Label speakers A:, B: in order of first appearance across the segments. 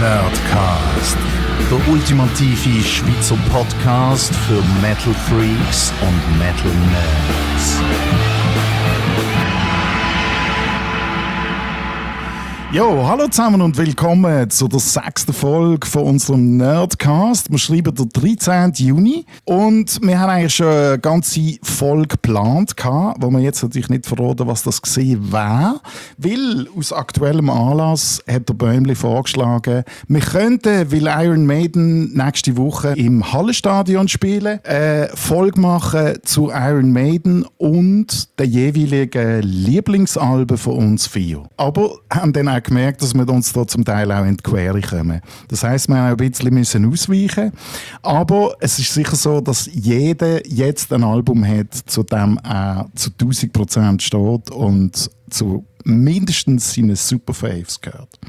A: Nerdcast, der ultimative Schweizer Podcast für Metal Freaks und Metal Nerds. Jo, hallo zusammen und willkommen zu der 6. Folge von unserem Nerdcast. Wir schreiben den 13. Juni und wir haben eigentlich schon eine ganze Folge geplant, wo wir jetzt natürlich nicht verraten, was das gesehen wäre, weil aus aktuellem Anlass hat der Bäumli vorgeschlagen, wir könnten, weil Iron Maiden nächste Woche im Hallenstadion spielen, eine Folge machen zu Iron Maiden und den jeweiligen Lieblingsalben von uns vier. Aber haben dann auch gemerkt, dass wir uns da zum Teil auch in die Quere kommen. Das heisst, wir haben auch ein bisschen ausweichen. Aber es ist sicher so, dass jeder jetzt ein Album hat, zu dem er zu 1000% steht und zu mindestens seinen Superfaves gehört.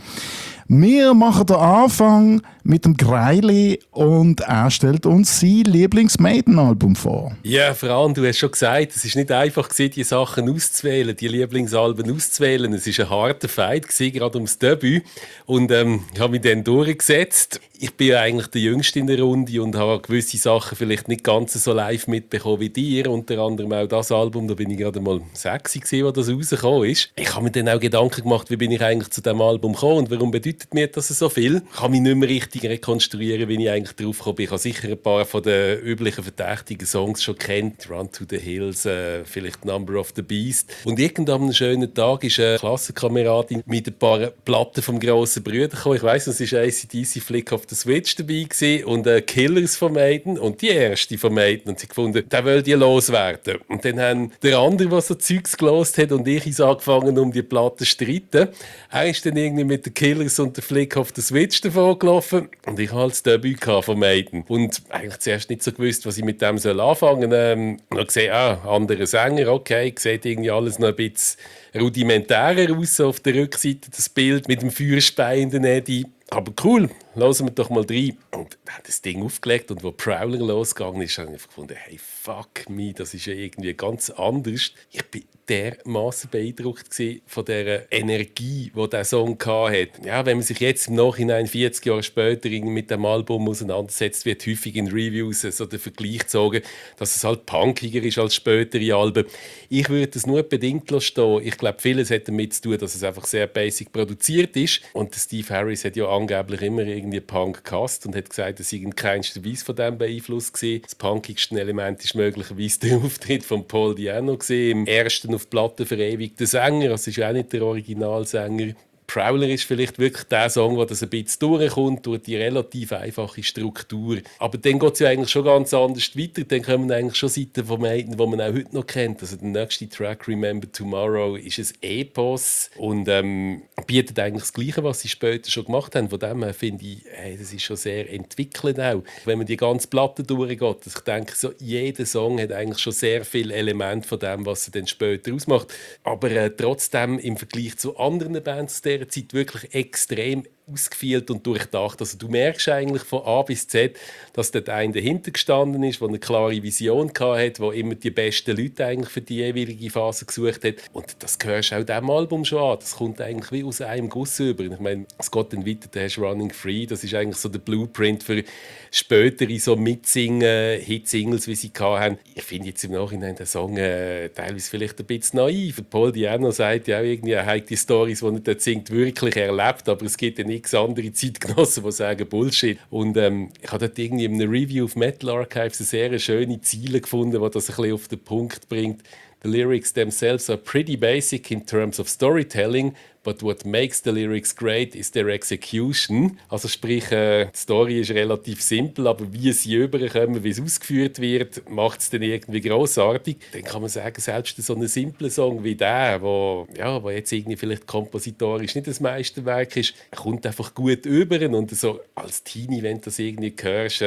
A: Wir machen den Anfang mit dem Greili und er stellt uns sein Lieblings-Maiden-Album vor.
B: Ja, Fran, du hast schon gesagt, es war nicht einfach, die Sachen auszuwählen, die Lieblingsalben auszuwählen. Es war ein harter Fight, gerade ums Debüt. Und ich habe mich dann durchgesetzt. Ich bin ja eigentlich der Jüngste in der Runde und habe gewisse Sachen vielleicht nicht ganz so live mitbekommen wie dir. Unter anderem auch das Album, da bin ich gerade mal 6 gewesen, als das rausgekommen ist. Ich habe mir dann auch Gedanken gemacht, wie bin ich eigentlich zu diesem Album gekommen und warum bedeutet mir das so viel. Ich kann mich nicht mehr richtig rekonstruieren, wie ich eigentlich drauf gekommen bin. Ich habe sicher ein paar von den üblichen verdächtigen Songs schon kennt. Run to the Hills, vielleicht Number of the Beast. Und irgendwann einem schönen Tag ist eine Klassenkameradin mit ein paar Platten vom grossen Bruder gekommen. Ich weiss, es war AC/DC Flick of the Switch dabei gewesen und Killers von Maiden und die erste von Maiden. Und sie gefunden, der will die loswerden. Und dann haben der andere, der so Zeugs gelost hat und ich uns angefangen, um die Platten zu streiten. Er ist dann irgendwie mit den Killers und der Flick of the Switch davon gelaufen und ich hatte das Debüt von Maiden. Und eigentlich zuerst nicht so gewusst, was ich mit dem anfangen soll. Noch gesehen, anderer Sänger, okay, sieht irgendwie alles noch ein bisschen rudimentärer aus, so auf der Rückseite das Bild mit dem Feuerspein in der Nähe. Aber cool, hören wir doch mal rein. Und er hat das Ding aufgelegt und wo Prowler losgegangen ist, habe ich gefunden, hey, fuck me, das ist ja irgendwie ganz anders. Ich bin dermaßen beeindruckt von dieser Energie, die dieser Song hatte. Ja, wenn man sich jetzt im Nachhinein 40 Jahre später mit dem Album auseinandersetzt, wird häufig in Reviews so der Vergleich gezogen, dass es halt punkiger ist als spätere Alben. Ich würde das nur bedingt stehen. Ich glaube, vieles hat damit zu tun, dass es einfach sehr basic produziert ist. Und Steve Harris hat ja angeblich immer irgendwie Punk gehasst und hat gesagt, er sei in keinster Weise von dem beeinflusst gewesen. Das punkigste Element ist möglicherweise der Auftritt von Paul Di'Anno gewesen, im ersten auf Platte verewigten Sänger. Das ist ja auch nicht der Originalsänger. Prowler ist vielleicht wirklich der Song, wo das ein bisschen durchkommt, durch die relativ einfache Struktur. Aber dann geht es ja eigentlich schon ganz anders weiter. Dann kommen eigentlich schon Seiten von Maiden, die man auch heute noch kennt. Also der nächste Track, Remember Tomorrow, ist ein Epos und bietet eigentlich das Gleiche, was sie später schon gemacht haben. Von dem her finde ich, das ist schon sehr entwickelt auch. Wenn man die ganze Platte durchgeht, also ich denke, so, jeder Song hat eigentlich schon sehr viele Elemente von dem, was sie dann später ausmacht. Aber trotzdem im Vergleich zu anderen Bands der Zeit wirklich extrem ausgefeilt und durchdacht. Also du merkst eigentlich von A bis Z, dass dort einer dahinter gestanden ist, der eine klare Vision hatte, der immer die besten Leute eigentlich für die jeweilige Phase gesucht hat. Und das hörst du auch diesem Album schon an. Das kommt eigentlich wie aus einem Guss über. Ich meine, es geht dann weiter, da hast du Running Free, das ist eigentlich so der Blueprint für spätere so Mitsingen-Hit-Singles, wie sie hatten. Ich finde jetzt im Nachhinein den Song teilweise vielleicht ein bisschen naiv. Paul Di'Anno sagt ja auch irgendwie, er hat die Storys, die er dort singt, wirklich erlebt, aber es gibt ja x andere Zeitgenossen, die sagen Bullshit. Und ich habe dort irgendwie in einem Review auf Metal Archives eine sehr schöne Ziele gefunden, die das ein bisschen auf den Punkt bringt. The lyrics themselves are pretty basic in terms of storytelling, but what makes the lyrics great is their execution. Also sprich, die Story ist relativ simpel, aber wie sie überkommen, wie es ausgeführt wird, macht es dann irgendwie grossartig. Dann kann man sagen, selbst so einen simplen Song wie der, wo jetzt irgendwie vielleicht kompositorisch nicht das Meisterwerk ist, kommt einfach gut über. Und so als Teenie, wenn du das irgendwie hörst,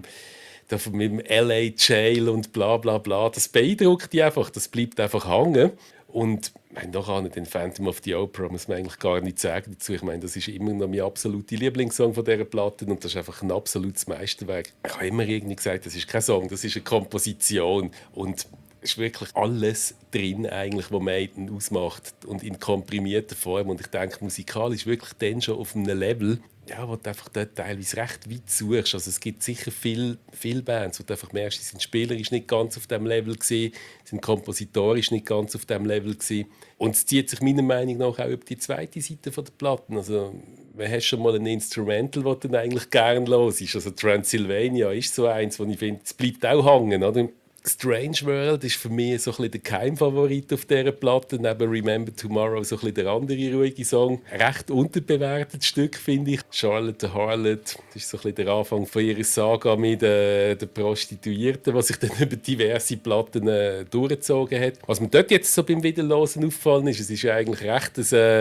B: mit dem LA Jail und bla bla bla, das beeindruckt dich einfach, das bleibt einfach hängen. Und da kann den Phantom of the Opera muss man eigentlich gar nicht sagen dazu. Ich meine, das ist immer noch mein absoluter Lieblingssong von dieser Platte und das ist einfach ein absolutes Meisterwerk. Ich habe immer irgendwie gesagt, das ist kein Song, das ist eine Komposition und es ist wirklich alles drin, eigentlich, was Maiden ausmacht und in komprimierter Form. Und ich denke, musikalisch wirklich dann schon auf einem Level, ja, wo du einfach dort teilweise recht weit suchst. Also es gibt sicher viele Bands, wo du einfach merkst, sie sind spielerisch nicht ganz auf dem Level gewesen, sind kompositorisch nicht ganz auf dem Level gewesen. Und es zieht sich meiner Meinung nach auch über die zweite Seite von der Platten. Also man hat schon mal ein Instrumental, das du eigentlich gerne hörst. Also Transylvania ist so eins, wo ich finde, es bleibt auch hängen, oder? Strange World ist für mich so ein bisschen der Keimfavorit auf dieser Platte. Neben Remember Tomorrow so ein bisschen der andere ruhige Song. Recht unterbewertetes Stück, finde ich. Charlotte the Harlot, das ist so ein bisschen der Anfang von ihrer Saga mit der Prostituierten, was sich dann über diverse Platten durchgezogen hat. Was mir dort jetzt so beim Wiederhören aufgefallen ist, es ist ja eigentlich recht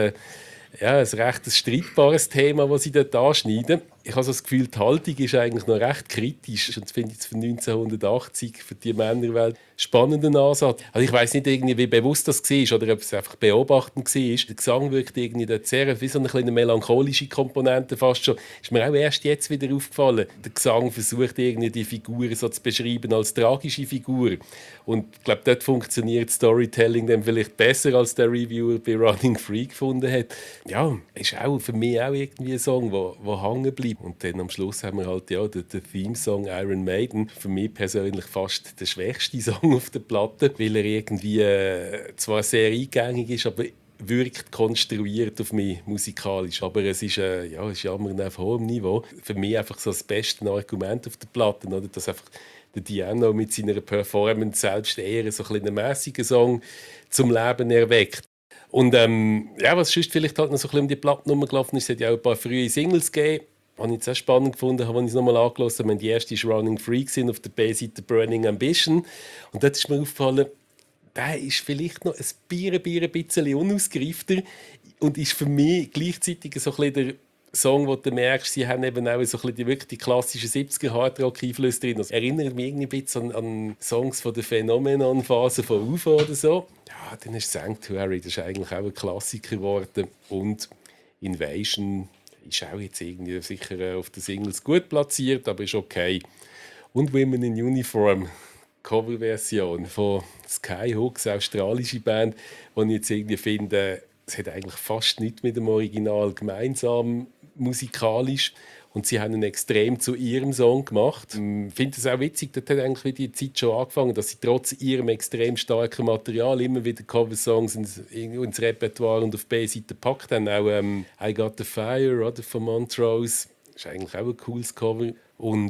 B: ein recht streitbares Thema, das sie dort anschneiden. Ich habe so das Gefühl, die Haltung ist eigentlich noch recht kritisch. Und das finde ich jetzt für 1980, für die Männerwelt, spannenden Ansatz. Also ich weiss nicht, irgendwie, wie bewusst das war oder ob es einfach beobachtend war. Der Gesang wirkt irgendwie dort sehr wie so eine kleine melancholische Komponente fast schon. Ist mir auch erst jetzt wieder aufgefallen. Der Gesang versucht irgendwie die Figur so zu beschreiben als tragische Figur. Und ich glaube, dort funktioniert Storytelling dann vielleicht besser, als der Reviewer bei Running Free gefunden hat. Ja, ist auch für mich auch irgendwie ein Song, der hängen bleibt. Und dann am Schluss haben wir halt den Theme-Song Iron Maiden. Für mich persönlich fast der schwächste Song auf der Platte, weil er irgendwie zwar sehr eingängig ist, aber wirkt konstruiert auf mich musikalisch. Aber es ist Jammern auf hohem Niveau. Für mich einfach so das beste Argument auf der Platte, oder? Dass einfach der Diano mit seiner Performance selbst eher so einen mäßigen Song zum Leben erweckt. Und was sonst vielleicht halt noch so ein bisschen um die Plattennummer gelaufen ist, es hat ja auch ein paar frühe Singles gegeben. Was ich sehr spannend gefunden habe, als ich es nochmal angehört habe. Die erste war Running Free, auf der B-Seite Burning Ambition. Und dort ist mir aufgefallen, der ist vielleicht noch ein bisschen unausgereifter und ist für mich gleichzeitig so ein bisschen der Song, wo du merkst, sie haben eben auch so ein bisschen wirklich die klassischen 70er Hardrock-Einflüsse drin. Das erinnert mich irgendwie ein bisschen an Songs von der Phänomenon-Phase von UFO oder so. Ja, dann ist Sanctuary, das ist eigentlich auch ein Klassiker geworden. Und Invasion ist auch jetzt irgendwie sicher auf den Singles gut platziert, aber ist okay. Und Women in Uniform, Coverversion von Skyhooks, australische Band, die ich jetzt irgendwie finde, es hat eigentlich fast nichts mit dem Original gemeinsam musikalisch. Und sie haben ihn extrem zu ihrem Song gemacht. Ich finde es auch witzig, dort hat eigentlich wie die Zeit schon angefangen, dass sie trotz ihrem extrem starken Material immer wieder Coversongs ins Repertoire und auf B-Seite packt haben. Auch «I Got the Fire» oder, von Montrose. Das ist eigentlich auch ein cooles Cover. Und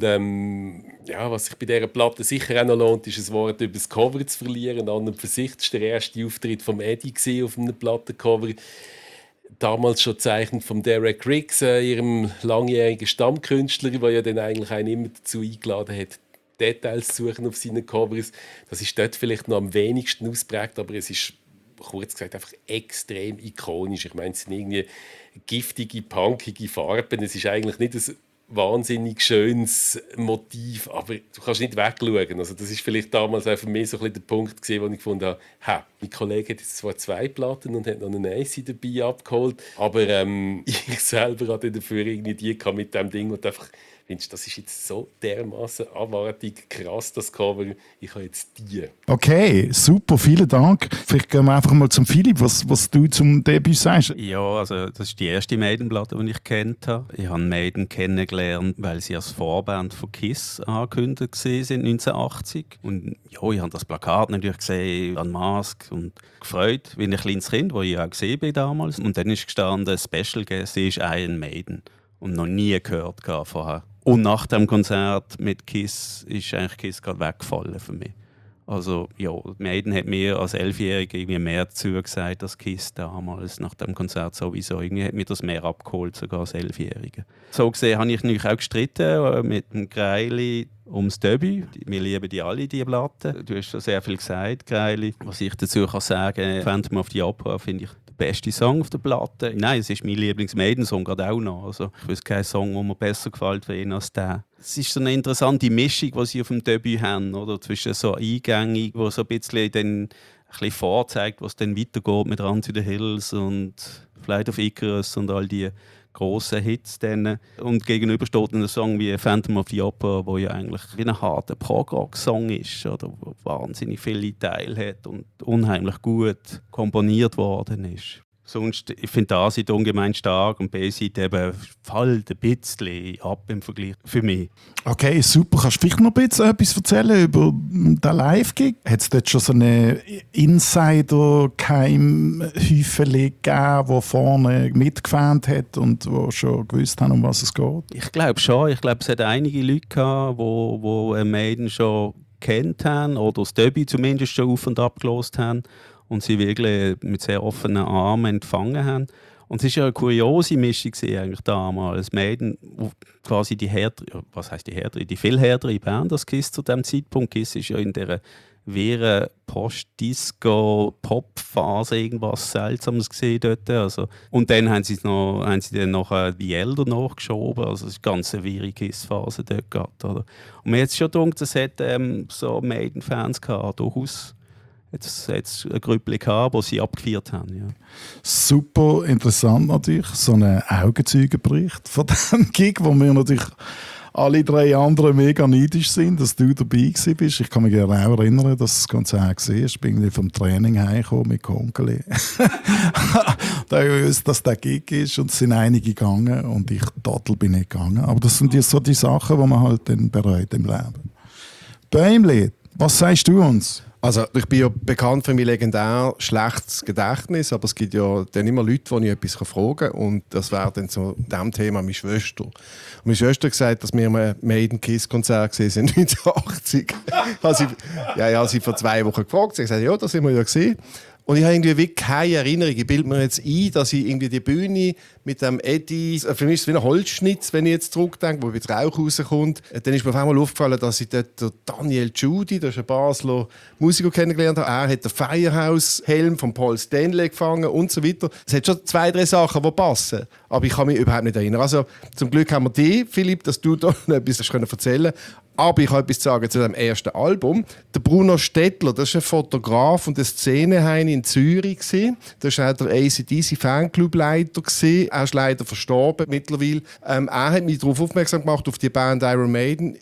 B: was sich bei dieser Platte sicher auch noch lohnt, ist ein Wort über das Cover zu verlieren. An und für sich war der erste Auftritt von Eddie auf einem Plattencover. Damals schon gezeichnet von Derek Riggs, ihrem langjährigen Stammkünstler, der ja dann eigentlich einen immer dazu eingeladen hat, Details zu suchen auf seinen Covers. Das ist dort vielleicht noch am wenigsten ausprägt, aber es ist kurz gesagt einfach extrem ikonisch. Ich meine, es sind irgendwie giftige, punkige Farben. Es ist eigentlich nicht ein wahnsinnig schönes Motiv, aber du kannst nicht wegschauen. Also das ist vielleicht damals auch für mich so ein bisschen der Punkt gewesen, wo ich gefunden habe, mein Kollege hat jetzt zwar 2 Platten und hat noch eine AC dabei abgeholt, aber ich selber hatte dafür irgendwie die mit dem Ding und einfach findest, das ist jetzt so dermaßen abartig krass, das Cover. Ich habe jetzt die.
A: Okay, super, vielen Dank. Vielleicht gehen wir einfach mal zum Philipp, was du zum Debüt sagst.
C: Ja, also das ist die erste Maiden-Platte, die ich kennt habe. Ich habe Maiden kennengelernt, weil sie als Vorband von KISS angekündigt sind 1980. Und ja, ich habe das Plakat natürlich gesehen, an Mask und gefreut, wie ein kleines Kind, das ich auch gesehen bin damals. Und dann ist gestanden, Special Guest ist Iron Maiden. Und noch nie gehört vorher. Und nach dem Konzert mit KISS ist eigentlich KISS gerade weggefallen für mich. Also ja, Maiden hat mir als 11-Jähriger irgendwie mehr zugesagt als KISS damals. Nach dem Konzert sowieso. Irgendwie hat mir das mehr abgeholt, sogar als 11-Jähriger. So gesehen habe ich natürlich auch gestritten mit dem Greili ums Debüt. Wir lieben die alle, die Platte. Du hast schon sehr viel gesagt, Greili. Was ich dazu kann sagen, Phantom of the Opera finde ich der beste Song auf der Platte. Nein, es ist mein Lieblings-Maiden-Song gerade auch noch. Also, ich wüsste keinen Song, der mir besser gefällt für ihn als der. Es ist so eine interessante Mischung, die sie auf dem Debüt haben, oder? Zwischen so eingängig, wo so ein bisschen vorzeigt, was dann weitergeht mit Run to the Hills und Flight of Icarus und all die grossen Hits. Dann. Und gegenüber steht ein Song wie Phantom of the Opera, der ja eigentlich wie ein harter Prog-Rock-Song ist, oder? Der wahnsinnig viele Teile hat und unheimlich gut komponiert worden ist. Sonst, ich finde die A-Seite ungemein stark und B-Seite eben fällt ein bisschen ab im Vergleich für mich.
A: Okay, super. Kannst du vielleicht noch ein bisschen etwas erzählen über den Live-Gig? Hat es dort schon so eine Insider-Keimhäufchen gegeben, die vorne mitgefans hat und die schon gewusst haben, um was es geht?
C: Ich glaube schon. Ich glaube, es hat einige Leute gehabt, die Maiden schon kennt haben oder das Debüt zumindest schon auf und ab gehört haben und sie wirklich mit sehr offenen Armen empfangen haben. Und es war ja eine kuriose Mischung eigentlich damals. Maiden, quasi die viel härtere Band als Kiss zu diesem Zeitpunkt. Kiss ist ja in dieser wirren Post-Disco-Pop-Phase irgendwas Seltsames gesehen dort. Also. Und dann haben sie dann noch die Elder nachgeschoben. Also es war eine ganz wirre Kiss-Phase dort gehabt. Oder? Und mir hat es schon gedacht, es hat so Maiden-Fans gehabt, durchaus. Jetzt eine Gruppe gehabt, die sie abgefeiert haben. Ja.
A: Super interessant natürlich, so ein Augenzeugenbericht von diesem Gig, wo wir natürlich alle 3 anderen mega neidisch sind, dass du dabei bist. Ich kann mich auch erinnern, dass das Ganze auch gesehen hast. Ich bin irgendwie vom Training heimgekommen mit Konkeli. Da habe ich gewusst, dass der Gig ist und es sind einige gegangen und ich total bin nicht gegangen. Aber das sind so die Sachen, die man halt dann bereut im Leben. Bäumli, was sagst du uns?
D: Also ich bin ja bekannt für mein legendär schlechtes Gedächtnis, aber es gibt ja dann immer Leute, die ich etwas fragen kann. Und das wäre dann zu diesem Thema meine Schwester. Und meine Schwester hat gesagt, dass wir ein Maiden-Kiss-Konzert gesehen sind 1980. Sie vor 2 Wochen gefragt. Sie hat gesagt, ja, das sind wir ja gesehen. Und ich habe irgendwie wirklich keine Erinnerung. Ich bilde mir jetzt ein, dass ich irgendwie die Bühne mit dem Eddie, für mich ist es wie ein Holzschnitz, wenn ich jetzt zurückdenke, wo jetzt Rauch rauskommt. Dann ist mir auf einmal aufgefallen, dass ich dort Daniel Judy, das ist ein Basler Musiker, kennengelernt habe. Er hat den Firehouse-Helm von Paul Stanley gefangen und so weiter. Es hat schon 2, 3 Sachen, die passen. Aber ich kann mich überhaupt nicht erinnern. Also zum Glück haben wir dich, Philipp, dass du da noch etwas erzählen kannst. Aber ich habe etwas zu sagen zu dem ersten Album. Der Bruno Stettler, das ist ein Fotograf und ein Szeneheini in Zürich. Das war auch der AC/DC-Fanclub-Leiter. Er ist leider verstorben mittlerweile. Er hat mich darauf aufmerksam gemacht, auf die Band Iron Maiden.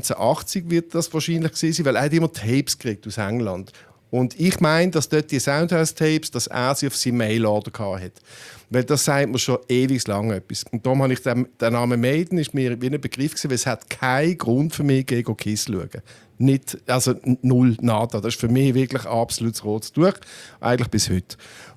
D: 1980 wird das wahrscheinlich gewesen sein, weil er hat immer Tapes gekriegt aus England. Und ich meine, dass dort die Soundhouse-Tapes, dass er sie auf seinem Mailorder hatte. Weil das sagt mir schon ewig lang etwas. Und darum habe ich der Name Maiden ist mir wie ein Begriff gewesen, weil es hat keinen Grund für mich, gegen Kiss zu schauen. Nicht, also null, nada. Das ist für mich wirklich absolut rotes Tuch, eigentlich bis heute.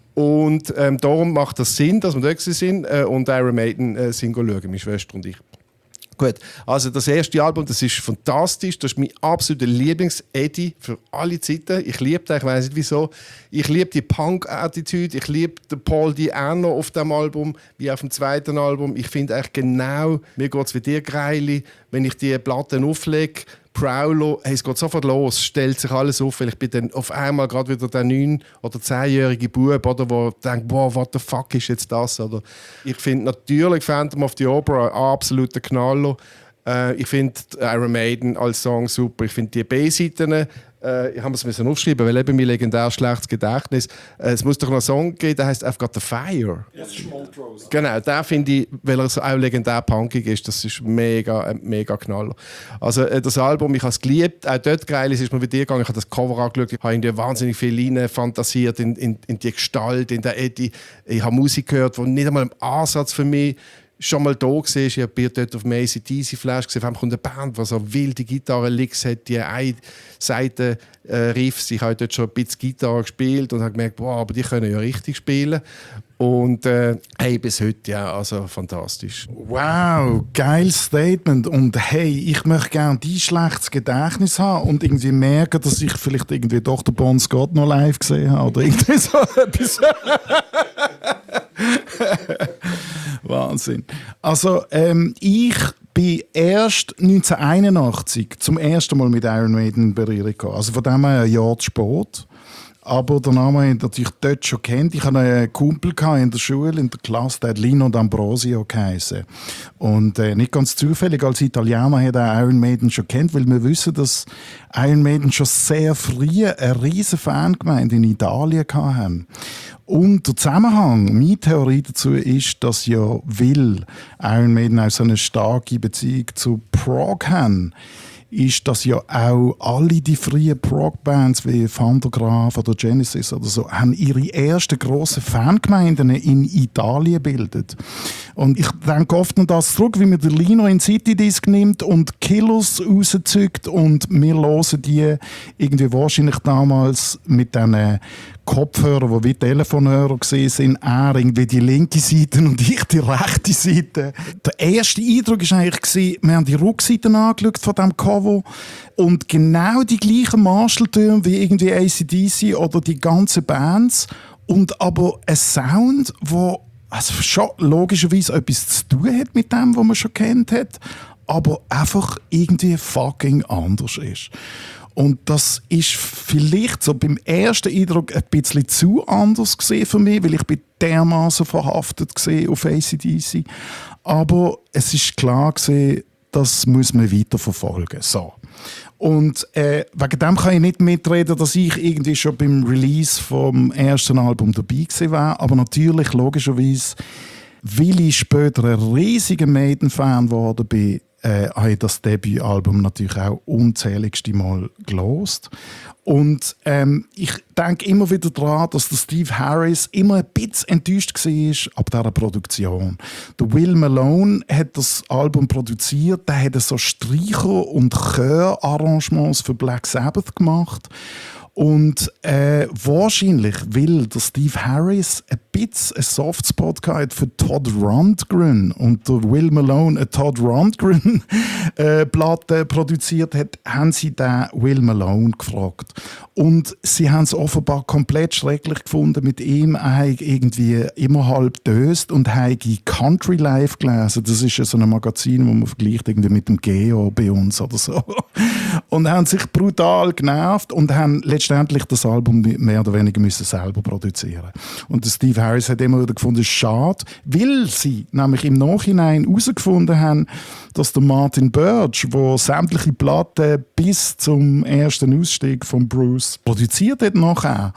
D: Und darum macht das Sinn, dass wir dort sind und Iron Maiden sind schauen, meine Schwester und ich. Gut, also das erste Album, das ist fantastisch. Das ist mein absoluter Lieblings-Eddie für alle Zeiten. Ich liebe den, ich weiß nicht wieso. Ich liebe die Punk-Attitüde. Ich liebe den Paul Di'Anno auf dem Album, wie auf dem zweiten Album. Ich finde eigentlich genau, mir geht es wie dir, Greili, wenn ich die Platten auflege, Prowler, hey, es geht sofort los, stellt sich alles auf, weil ich bin dann auf einmal gerade wieder der 9- oder 10-jährige Bub, oder, der denkt, wow, what the fuck ist jetzt das? Oder ich finde natürlich Phantom of the Opera ein absoluter Knaller. Ich finde Iron Maiden als Song super. Ich finde die B-Seiten, ich habe es aufschreiben, weil eben mein legendär schlechtes Gedächtnis. Es muss doch noch einen Song geben, der heißt I've Got the Fire.
E: Das ist Montrose.
D: Genau, den finde ich, weil er so auch legendär punkig ist, das ist mega Knaller. Also das Album, ich habe es geliebt, auch dort geil ist mir bei dir gegangen, ich habe das Cover angeschaut, ich habe irgendwie wahnsinnig viel rein fantasiert in die Gestalt, in der Eddie. Ich habe Musik gehört, die nicht einmal im Ansatz für mich schon mal da war. Ich habe dort auf dem AC/DC-Flash gesehen, auf kommt eine Band, die so wilde Gitarren-Licks hat, die eine Seite Riffs. Ich habe dort schon ein bisschen Gitarre gespielt und habe gemerkt, wow, aber die können ja richtig spielen. Und hey, bis heute, ja, also fantastisch.
A: Wow, geiles Statement. Und hey, ich möchte gerne dein schlechtes Gedächtnis haben und irgendwie merken, dass ich vielleicht irgendwie doch den Bon Scott noch live gesehen habe oder irgendwie so etwas. Wahnsinn. Also, ich bin erst 1981 zum ersten Mal mit Iron Maiden in Berührung gekommen. Also von dem her ein Jahr zu spät. Aber den Namen habe ich natürlich dort schon kennt. Ich hatte einen Kumpel in der Schule, in der Klasse, der hat Lino D'Ambrosio geheißen. Und nicht ganz zufällig, als Italiener hat er Iron Maiden schon kennt, weil wir wissen, dass Iron Maiden schon sehr früh eine riesen Fangemeinde in Italien hatten. Und der Zusammenhang, meine Theorie dazu ist, dass weil Iron Maiden auch so eine starke Beziehung zu Prog haben, ist, dass ja auch alle die frühen Prog-Bands wie Van der Graaf oder Genesis oder so, haben ihre ersten grossen Fangemeinden in Italien gebildet. Und ich denke oft an das zurück, wie man den Lino in Citydisc nimmt und Killers rauszückt und wir hören die irgendwie wahrscheinlich damals mit diesen Kopfhörer, die wie Telefonhörer gesehen sind, er irgendwie die linke Seite und ich die rechte Seite. Der erste Eindruck war eigentlich, wir haben die Rückseite angeschaut von diesem Cover und genau die gleichen Marshall-Töne wie irgendwie AC/DC oder die ganzen Bands und aber ein Sound, der also schon logischerweise etwas zu tun hat mit dem, was man schon kennt hat, aber einfach irgendwie fucking anders ist. Und das ist vielleicht so beim ersten Eindruck ein bisschen zu anders gesehen für mich, weil ich bin dermaßen verhaftet auf AC/DC. Aber es ist klar gesehen, das muss man weiterverfolgen. So. Und wegen dem kann ich nicht mitreden, dass ich irgendwie schon beim Release vom ersten Album dabei gewesen war. Aber natürlich, logischerweise, weil ich später ein riesiger Maiden-Fan geworden bin, habe ich das Debütalbum natürlich auch unzähligste Mal gelost. Und ich denke immer wieder daran, dass der Steve Harris immer ein bisschen enttäuscht war ab dieser Produktion. Der Will Malone hat das Album produziert, der hat so Streicher- und Chörarrangements für Black Sabbath gemacht. Und wahrscheinlich, weil der Steve Harris ein bisschen einen Softspot hatte für Todd Rundgren und der Will Malone eine Todd Rundgren Platte produziert hat, haben sie den Will Malone gefragt. Und sie haben es offenbar komplett schrecklich gefunden mit ihm. Er hat irgendwie immer halb döst und hat Country Life gelesen. Das ist ja so ein Magazin, wo man vergleicht irgendwie mit dem Geo bei uns oder so. Und haben sich brutal genervt und haben letztendlich das Album mehr oder weniger müssen selber produzieren. Und der Steve Harris hat immer wieder gefunden, schade, weil sie nämlich im Nachhinein herausgefunden haben, dass der Martin Birch, der sämtliche Platten bis zum ersten Ausstieg von Bruce produziert hat, nachher,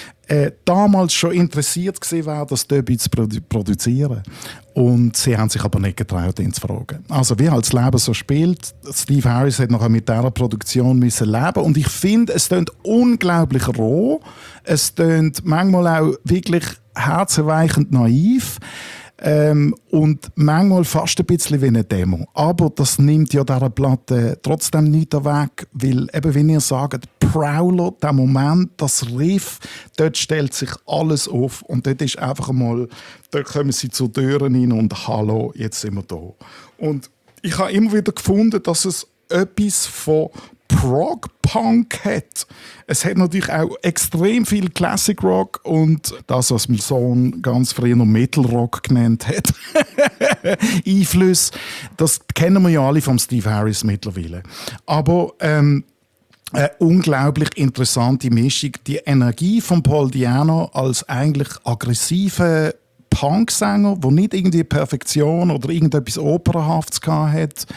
A: damals schon interessiert gewesen war, das Debüt zu produzieren. Und sie haben sich aber nicht getraut, ihn zu fragen. Also wie halt das Leben so spielt, Steve Harris hat nachher mit dieser Produktion müssen leben. Und ich finde, es tönt unglaublich roh. Es tönt manchmal auch wirklich herzerweichend naiv. Und manchmal fast ein bisschen wie eine Demo. Aber das nimmt ja dieser Platte trotzdem nicht weg, weil eben, wie ihr sagt, Prowler, der Moment, das Riff, dort stellt sich alles auf und dort ist einfach einmal, dort kommen sie zur Türen rein und hallo, jetzt sind wir da. Und ich habe immer wieder gefunden, dass es etwas von Prog-Punk hat. Es hat natürlich auch extrem viel Classic Rock und das, was mein Sohn ganz früher noch Metal Rock genannt hat. Einflüsse, das kennen wir ja alle vom Steve Harris mittlerweile. Aber eine unglaublich interessante Mischung. Die Energie von Paul Di'Anno als eigentlich aggressive Punksänger, der nicht irgendwie Perfektion oder irgendetwas Opernhaftes hatte.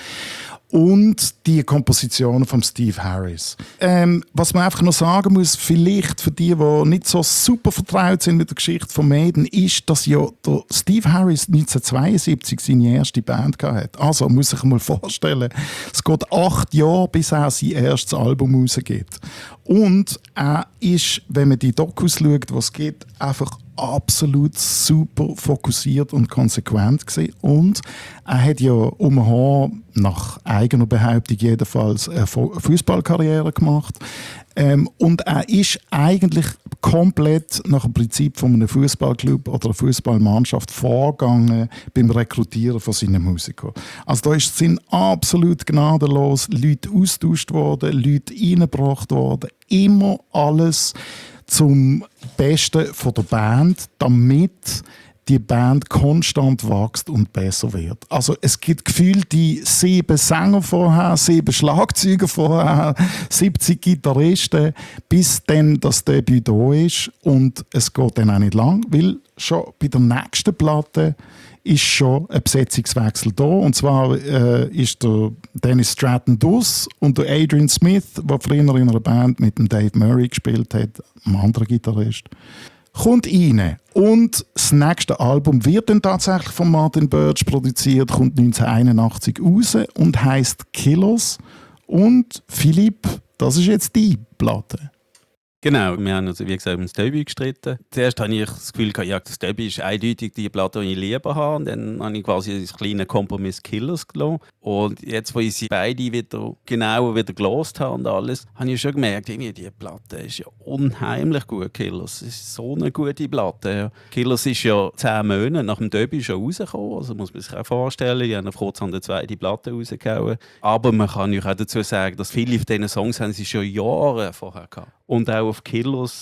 A: Und die Kompositionen von Steve Harris. Was man einfach noch sagen muss, vielleicht für die nicht so super vertraut sind mit der Geschichte von Maiden, ist, dass ja der Steve Harris 1972 seine erste Band hatte. Also man muss sich mal vorstellen, es geht 8 Jahre, bis er sein erstes Album rausgibt. Und er ist, wenn man die Dokus schaut, was es gibt, einfach absolut super fokussiert und konsequent gewesen. Und er hat ja nach eigener Behauptung jedenfalls eine Fußballkarriere gemacht. Und er ist eigentlich komplett nach dem Prinzip von einem Fußballclub oder einer Fußballmannschaft vorgegangen beim Rekrutieren von seinen Musikern. Also da sind absolut gnadenlos Leute austauscht worden, Leute reingebracht worden, immer alles zum Besten von der Band, damit die Band konstant wächst und besser wird. Also es gibt gefühlt die 7 Sänger vorher, 7 Schlagzeuger vorher, 70 Gitarristen, bis dann das Debüt da ist. Und es geht dann auch nicht lang, weil schon bei der nächsten Platte ist schon ein Besetzungswechsel da. Und zwar ist der Dennis Stratton dus und der Adrian Smith, der früher in einer Band mit dem Dave Murray gespielt hat, einem anderen Gitarrist, kommt rein. Und das nächste Album wird dann tatsächlich von Martin Birch produziert, kommt 1981 raus und heisst Killers. Und Philipp, das ist jetzt die Platte.
C: Genau, wir haben also, wie gesagt, um das Debüt gestritten. Zuerst hatte ich das Gefühl, ja, das Debüt ist eindeutig die Platte, die ich lieber habe. Und dann habe ich quasi einen kleinen Kompromiss Killers gelassen. Und jetzt, wo ich sie beide wieder genauer wieder gelost habe und alles, habe ich schon gemerkt, irgendwie, die Platte ist ja unheimlich gut, Killers. Es ist so eine gute Platte. Ja. Killers ist ja 10 Monate nach dem Debüt schon rausgekommen. Also muss man sich auch vorstellen, ich habe kurz an der zweiten Platte rausgehauen. Aber man kann auch dazu sagen, dass viele von diesen Songs haben sie schon Jahre vorher gehabt. Und auch auf Killers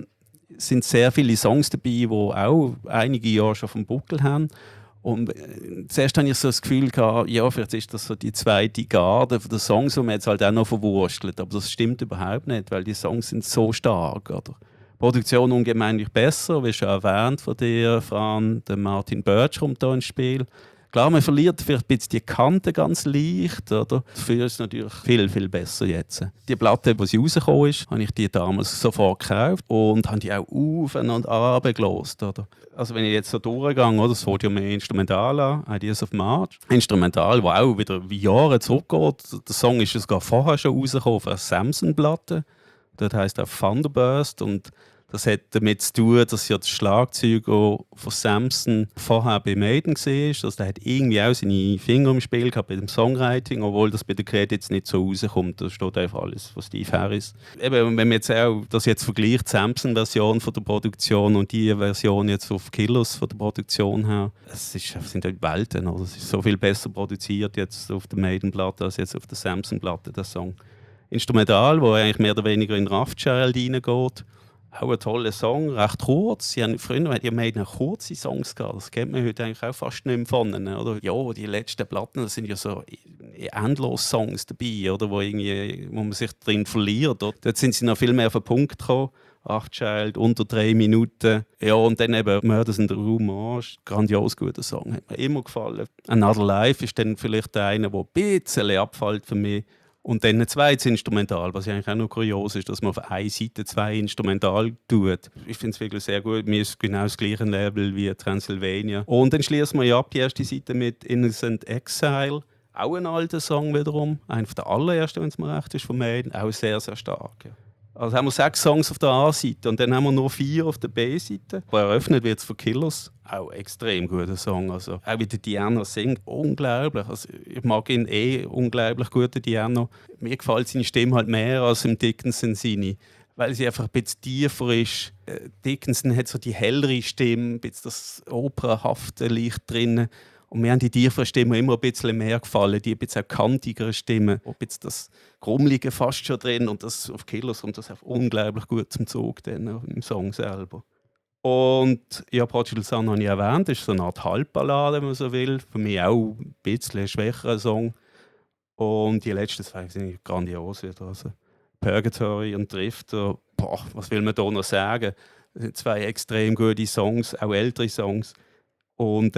C: sind sehr viele Songs dabei, die auch einige Jahre schon vom Buckel haben. Und zuerst hatte ich so das Gefühl gehabt, ja, vielleicht ist das so die zweite Garde der Songs, die man jetzt halt auch noch verwurstelt. Aber das stimmt überhaupt nicht, weil die Songs sind so stark. Oder? Die Produktion ungemein besser, wie schon erwähnt von dir, Fran, der Martin Birch kommt hier ins Spiel. Klar, man verliert vielleicht ein bisschen die Kante ganz leicht, oder? Dafür ist es natürlich viel, viel besser jetzt. Die Platte, die sie rausgekommen ist, habe ich die damals sofort gekauft und habe die auch auf und runter gehört, oder? Also wenn ich jetzt so durchgehe, oder, das fängt ja mehr Instrumental an, Ideas of March. Instrumental, das auch wieder wie Jahre zurückgeht. Der Song ist sogar vorher schon rausgekommen auf einer Samson-Platte. Das heisst auch Thunderburst und das hat damit zu tun, dass ja das Schlagzeuger von Samson vorher bei Maiden war. Also der hat irgendwie auch seine Finger im Spiel gehabt bei dem Songwriting, obwohl das bei den Credits nicht so rauskommt. Da steht einfach alles von Steve Harris. Eben, wenn man jetzt auch das jetzt vergleicht, die Samson-Version von der Produktion und die Version jetzt auf Killers von der Produktion her, es sind halt Welten. Oder? Es ist so viel besser produziert jetzt auf der Maiden-Platte als jetzt auf der Samson-Platte, der Song. Instrumental, wo eigentlich mehr oder weniger in Rothschild reingeht. Auch ein toller Song, recht kurz. Früher hatten die Maiden kurze Songs gehabt. Das kennt man heute eigentlich auch fast nicht mehr von ihnen, oder? Ja, die letzten Platten, das sind ja so endlos Songs dabei, oder? Wo man sich drin verliert. Oder? Dort sind sie noch viel mehr auf den Punkt gekommen. Child, unter 3 Minuten. Ja, und dann eben Murders in the Rue Morgue. Grandios guter Song, hat mir immer gefallen. Another Life ist dann vielleicht der eine, der ein bisschen abfällt für mich. Und dann ein zweites Instrumental, was eigentlich auch noch kurios ist, dass man auf einer Seite 2 Instrumental tut. Ich finde es wirklich sehr gut. Mir ist genau das gleiche Level wie Transylvania. Und dann schließen wir ja ab die erste Seite mit Innocent Exile. Auch ein alter Song wiederum. Einer der allerersten, wenn es mir recht ist, von Maiden. Auch sehr, sehr stark. Ja. Also haben wir 6 Songs auf der A-Seite und dann haben wir nur 4 auf der B-Seite. Eröffnet wird es von Killers. Auch extrem guter Song. Also, auch wie der Diana singt, unglaublich. Also, ich mag ihn unglaublich gut, der Diana. Mir gefällt seine Stimme halt mehr als im Dickinson seine, weil sie einfach ein bisschen tiefer ist. Dickinson hat so die hellere Stimme, ein bisschen das opernhafte Licht drin. Und mir haben die tieferen Stimmen immer ein bisschen mehr gefallen, die ein bisschen auch kantigere Stimmen, ein bisschen das Grummelige fast schon drin. Und das auf Killers kommt das unglaublich gut zum Zug dann, im Song selber. Und ja, Prodigal Son habe ich erwähnt, das ist so eine Art Halbballade, wenn man so will. Für mich auch ein bisschen ein schwächerer Song. Und die letzten 2 sind grandios wieder. Also Purgatory und Drifter, was will man da noch sagen? Das sind 2 extrem gute Songs, auch ältere Songs. Und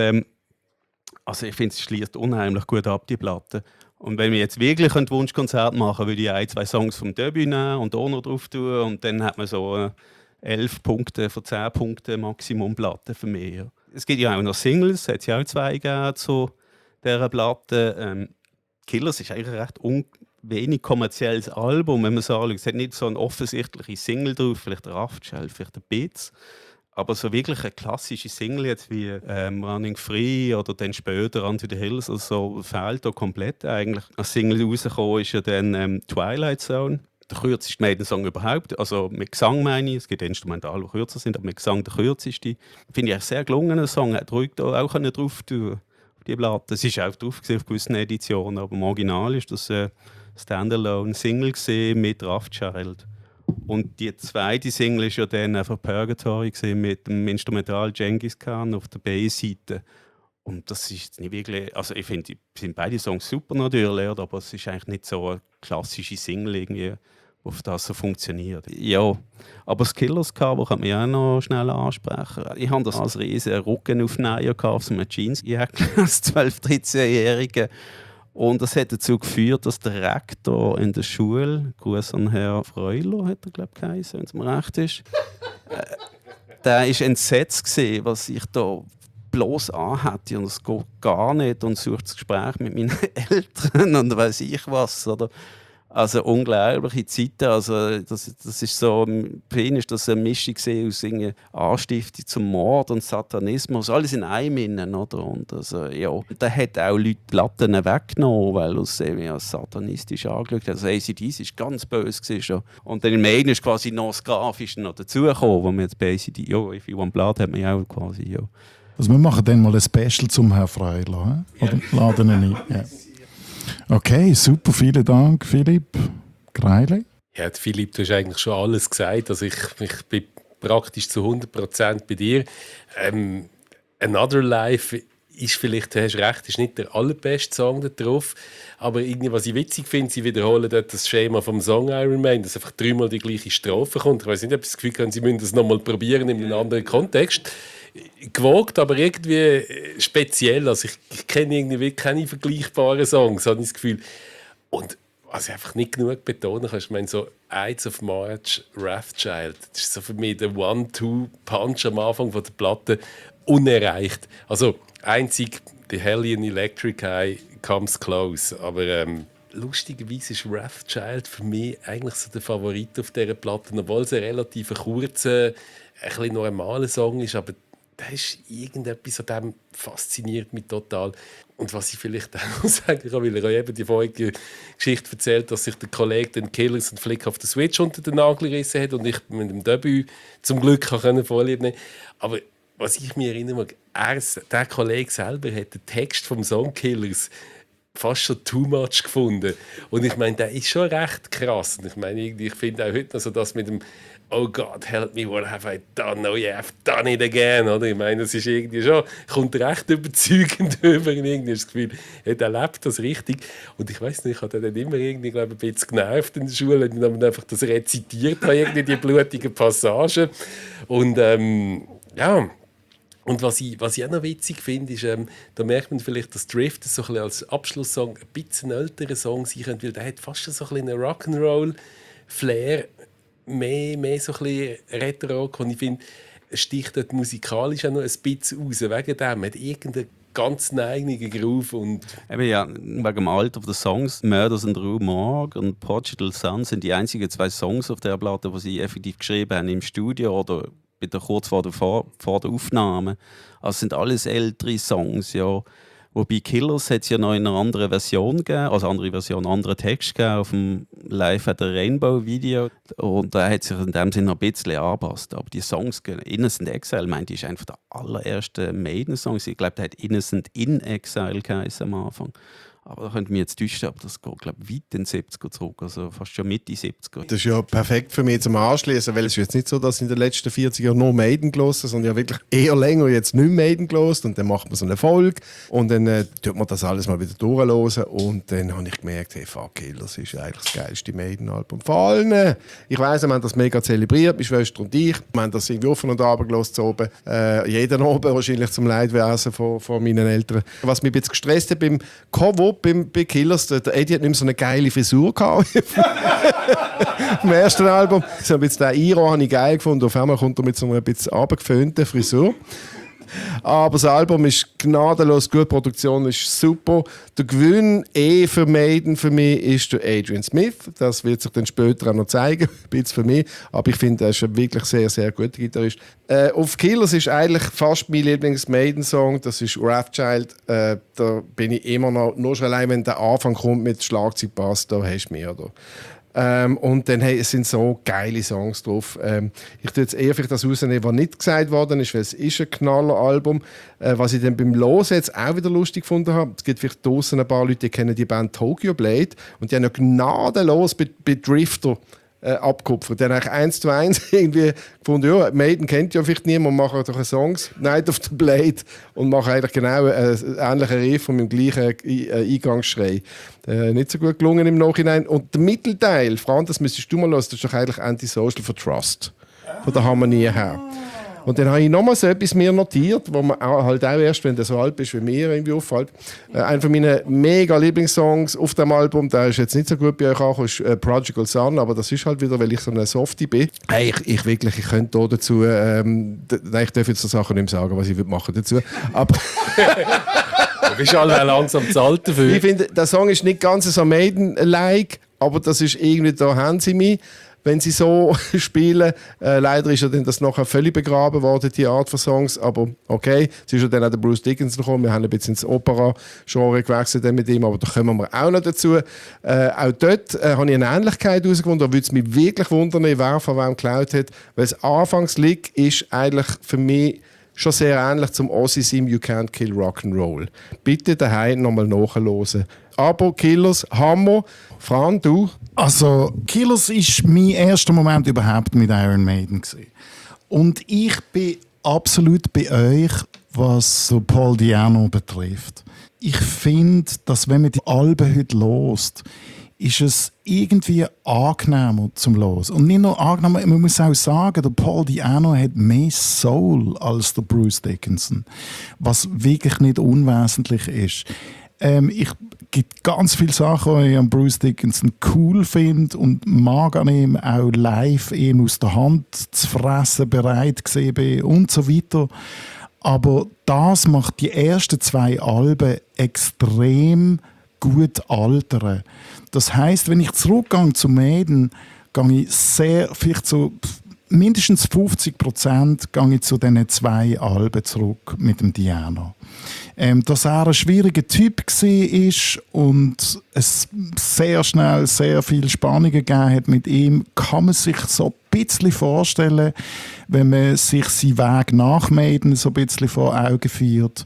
C: also ich finde, es schließt unheimlich gut ab, die Platte. Und wenn wir jetzt wirklich ein Wunschkonzert machen, würde ich 1, 2 Songs vom Debüt nehmen und auch noch drauf tun. Und dann hat man so 11 Punkte von 10 Punkten Maximum Platte für mich. Ja. Es gibt ja auch noch Singles, es hat ja auch 2 gegeben zu dieser Platte. Killers ist eigentlich ein recht wenig kommerzielles Album, wenn man so anschaut. Es hat nicht so eine offensichtliche Single drauf, vielleicht ein Rothschild, vielleicht ein Beats. Aber so wirklich eine klassische Single jetzt wie Running Free oder dann später Unto the Hills, also fehlt da komplett eigentlich. Als Single rausgekommen ist ja dann Twilight Zone. Der kürzeste Maiden-Song überhaupt. Also mit Gesang meine ich, es gibt Instrumental, die kürzer sind, aber mit Gesang der kürzeste. Finde ich einen sehr gelungenen Song, hat ruhig da auch drauf tun auf die Platte. Es ist auch drauf auf gewissen Editionen, aber im Original ist das Standalone-Single mit Rothschild. Und die zweite Single war ja dann einfach Purgatory mit dem Instrumental Genghis Khan auf der B-Seite. Und das ist nicht wirklich, also ich finde, sind beide Songs super natürlich, aber es ist eigentlich nicht so eine klassische Single irgendwie, auf das so funktioniert. Ja, aber das Killers-Cover kann man auch noch schnell ansprechen. Ich habe das als riesen Rückenaufnäher auf so einer Jeansjacke als 12-, 13-Jährige. Und das hat dazu geführt, dass der Rektor in der Schule, Gruß an Herrn Freuler, hat er, glaube ich, geheißen, wenn es mir recht ist, der war entsetzt gewesen, was ich da bloß anhatte. Und es geht gar nicht und sucht das Gespräch mit meinen Eltern und weiss ich was. Oder? Also unglaubliche Zeiten. Also das ist so, für ihn ist das eine Mischung aus Anstiftung zum Mord und Satanismus. Alles in einem innen, oder? Und also, ja. Da hat auch Leute Platten weggenommen, weil er es als satanistisch angeschaut hat. Also AC/DC ist ganz böse gewesen. Und dann im Maiden ist quasi noch das Grafische noch dazugekommen, wo man jetzt bei AC/DC, ja, If You Want Blood hat man ja auch quasi, ja.
A: Also wir machen dann mal ein Special zum Herrn Freuler, oder laden ihn ein? Ja. Okay, super, vielen Dank, Philipp. Greile?
B: Ja, Philipp, du hast eigentlich schon alles gesagt. Also ich bin praktisch zu 100% bei dir. Another Life ist vielleicht, du hast recht, ist nicht der allerbeste Song da drauf. Aber irgendwie, was ich witzig finde, sie wiederholen dort das Schema vom Song Iron Man, dass einfach 3-mal die gleiche Strophe kommt. Ich weiß nicht, ob ich das Gefühl habe, sie müssen das nochmal probieren in einem anderen Kontext. Gewogt, aber irgendwie speziell. Also ich kenne irgendwie keine vergleichbaren Songs, habe ich das Gefühl. Und was ich einfach nicht genug betonen kann, ich meine, so Ides of March, Wrathchild, das ist so für mich der One-Two-Punch am Anfang von der Platte, unerreicht. Also einzig The Hellion Electric Eye comes close, aber lustigerweise ist Wrathchild für mich eigentlich so der Favorit auf dieser Platte, obwohl es ein relativ kurzer, ein bisschen normaler Song ist, aber da ist irgendetwas an dem fasziniert mich total. Und was ich vielleicht auch sagen kann, weil er eben die vorige Geschichte erzählt, dass sich der Kollege den Killers und Flick of the Switch unter den Nagel gerissen hat und ich mit dem Debüt zum Glück Vorlieb nehmen. Aber was ich mir erinnere, der Kollege selber hat den Text vom Song Killers fast schon too much gefunden. Und ich meine, der ist schon recht krass. Und ich meine, ich finde auch heute noch so das mit dem «Oh God, help me, what have I done? Oh yeah, I've done it again!» Oder? Ich meine, das ist irgendwie schon, kommt recht überzeugend über. Irgendwie das Gefühl, er lebt das richtig. Und ich weiß nicht, ich habe dann immer irgendwie, glaube ich, ein bisschen genervt in der Schule, und dann einfach das rezitiert habe, irgendwie die blutigen Passagen. Und ja. Und was ich auch noch witzig finde, ist, da merkt man vielleicht, dass Drift so ein bisschen als Abschlusssong ein bisschen älterer Song sein könnte, weil der hat fast so ein bisschen einen Rock'n'Roll-Flair, mehr so ein bisschen Retro-Rock. Und ich finde, es sticht dort musikalisch auch noch ein bisschen raus. Wegen dem hat irgendeinen ganz eigenen Groove. Und
C: eben ja, wegen dem Alter der Songs, Murders in the Rue Morgue und Prodigal Son sind die einzigen 2 Songs auf der Platte, die sie effektiv geschrieben haben im Studio oder kurz vor der Aufnahme. Also sind alles ältere Songs, ja. Wobei Killers hat es ja noch in einer anderen Version gegeben, also andere Version, anderen Text gegeben auf dem Live at the Rainbow Video. Und da hat sich in dem Sinne noch ein bisschen angepasst. Aber die Songs, Innocent Exile, meinte ich, ist einfach der allererste Maiden-Song. Ich glaube, der hat Innocent in Exile geheißen am Anfang. Aber da könnte mich jetzt täuschen, aber das geht, glaube ich, weit in den 70er zurück, also fast schon Mitte 70er.
D: Das ist ja perfekt für mich zum Anschließen, weil es ist jetzt nicht so, dass ich in den letzten 40 Jahren nur Maiden gehört habe, sondern ja wirklich eher länger jetzt nicht Maiden gehört. Und dann macht man so eine Folge und dann tut man das alles mal wieder durchhören. Und dann habe ich gemerkt, hey, fuck, das ist eigentlich das geilste Maiden-Album von allen. Ich weiss, wir haben das mega zelebriert, meine Schwester und ich. Wir haben das irgendwie offen und runter gehört zu oben. Jeden Abend wahrscheinlich zum Leidwesen von meinen Eltern. Was mich ein bisschen gestresst hat beim Cover, bei Killers, der Eddie hat nicht mehr so eine geile Frisur gehabt. Im ersten Album. So ein bisschen den Iro habe ich geil gefunden. Auf einmal kommt er mit so einer ein bisschen runtergeföhnten Frisur. Aber das Album ist gnadenlos gut, die Produktion ist super. Der Gewinn für Maiden für mich ist der Adrian Smith. Das wird sich dann später auch noch zeigen, ein bisschen für mich. Aber ich finde, er ist ein wirklich sehr, sehr guter Gitarrist. Auf Killers ist eigentlich fast mein Lieblings-Maiden-Song. Das ist Wrathchild. Da bin ich immer noch, nur schon allein, wenn der Anfang kommt mit Schlagzeugbass, da hast du mich, oder? Und dann es sind so geile Songs drauf. Ich tue jetzt eher vielleicht das rausnehmen, was nicht gesagt worden ist, weil es ist ein Knaller-Album. Was ich dann beim Hören jetzt auch wieder lustig gefunden habe, es gibt vielleicht draussen ein paar Leute, die kennen die Band Tokyo Blade und die haben ja gnadenlos bei Drifter abgekupfert. Die haben eigentlich 1:1 irgendwie gefunden, ja, Maiden kennt ja vielleicht niemand, machen doch einen Songs, Night of the Blade, und machen eigentlich genau einen ähnlichen Riff und mit dem gleichen Eingangsschrei. Nicht so gut gelungen im Nachhinein. Und der Mittelteil, Franz, das müsstest du mal hören, das ist doch eigentlich Antisocial for Trust. Von der Harmonie her. Und dann habe ich nochmal so etwas mir notiert, wo man halt auch erst, wenn der so alt ist wie mir, irgendwie auffällt. Einer von meinen mega Lieblingssongs auf dem Album, der ist jetzt nicht so gut bei euch angekommen, ist Prodigal Son, aber das ist halt wieder, weil ich so eine Softie bin. Hey, ich könnte da dazu, ich darf jetzt so Sachen nicht mehr sagen, was ich machen dazu. Aber
B: du bist alle langsam zu alt dafür.
D: Ich finde, der Song ist nicht ganz so Maiden-like, aber das ist irgendwie, da haben sie mich, wenn sie so spielen. Leider ist ja dann das nachher völlig begraben worden, die Art von Songs, aber okay, es ist ja dann auch der Bruce Dickinson gekommen, wir haben ein bisschen ins Opera-Genre gewechselt mit ihm, aber da kommen wir auch noch dazu. Auch dort habe ich eine Ähnlichkeit herausgefunden, da würde es mich wirklich wundern, wer von wem geklaut hat, weil das Anfangslied ist eigentlich für mich schon sehr ähnlich zum Ozzy im You Can't Kill Rock'n'Roll. Bitte daheim nochmal nachhören. Aber Killers, Hammer. Fran, du?
A: Also, Killers war mein erster Moment überhaupt mit Iron Maiden gewesen. Und ich bin absolut bei euch, was so Paul Di'Anno betrifft. Ich finde, dass wenn man die Alben heute hört, ist es irgendwie angenehmer zum Hören. Und nicht nur angenehmer, man muss auch sagen, der Paul Di'Anno hat mehr Soul als der Bruce Dickinson, was wirklich nicht unwesentlich ist. Es gibt ganz viele Sachen, die ich an Bruce Dickinson cool finde und mag an ihm auch live ihm aus der Hand zu fressen bereit gesehen bin und so weiter. Aber das macht die ersten 2 Alben extrem gut altern. Das heisst, wenn ich zurückgehe zu Maiden, gehe ich vielleicht so mindestens 50% gehe ich zu diesen 2 Alben zurück mit dem Di'Anno. Dass er ein schwieriger Typ war und es sehr schnell sehr viel Spannungen gegeben hat mit ihm, kann man sich so ein bisschen vorstellen, wenn man sich seinen Weg nach Maiden so ein bisschen vor Augen führt.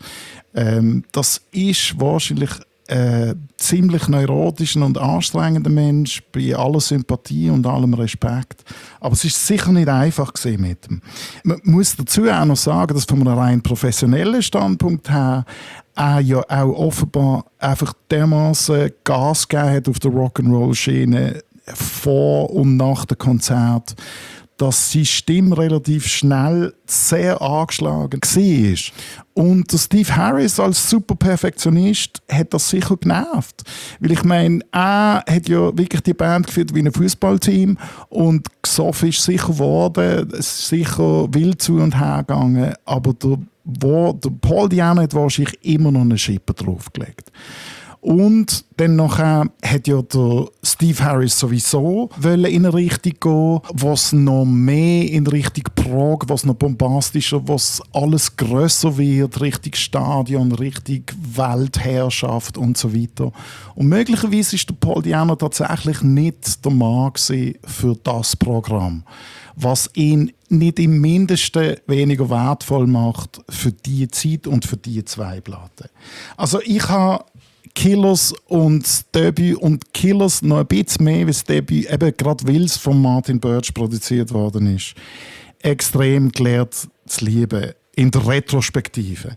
A: Das ist wahrscheinlich ziemlich neurotischen und anstrengender Mensch, bei aller Sympathie und allem Respekt. Aber es ist sicher nicht einfach gewesen mit ihm. Man muss dazu auch noch sagen, dass von einem rein professionellen Standpunkt her er ja auch offenbar einfach dermaßen Gas gegeben hat auf der Rock'n'Roll-Schiene vor und nach dem Konzert, dass seine Stimme relativ schnell sehr angeschlagen war. Und der Steve Harris als super Perfektionist hat das sicher genervt. Weil ich meine, er hat ja wirklich die Band geführt wie ein Fußballteam und gesoffen ist sicher geworden, es ist sicher wild zu und her gegangen, aber der Paul Di'Anno hat wahrscheinlich immer noch eine Schippe draufgelegt. Und dann nachher hat ja der Steve Harris sowieso in eine Richtung gehen, was noch mehr in Richtung Prog, was noch bombastischer, was alles grösser wird, Richtung Stadion, Richtung Weltherrschaft und so weiter. Und möglicherweise ist der Paul Di'Anno tatsächlich nicht der Mann für das Programm, was ihn nicht im Mindesten weniger wertvoll macht für diese Zeit und für diese 2 Platten. Also ich habe Killers und das Debüt und Killers noch ein bisschen mehr, weil das Debüt, eben gerade weil es von Martin Birch produziert worden ist, extrem gelernt zu lieben. In der Retrospektive.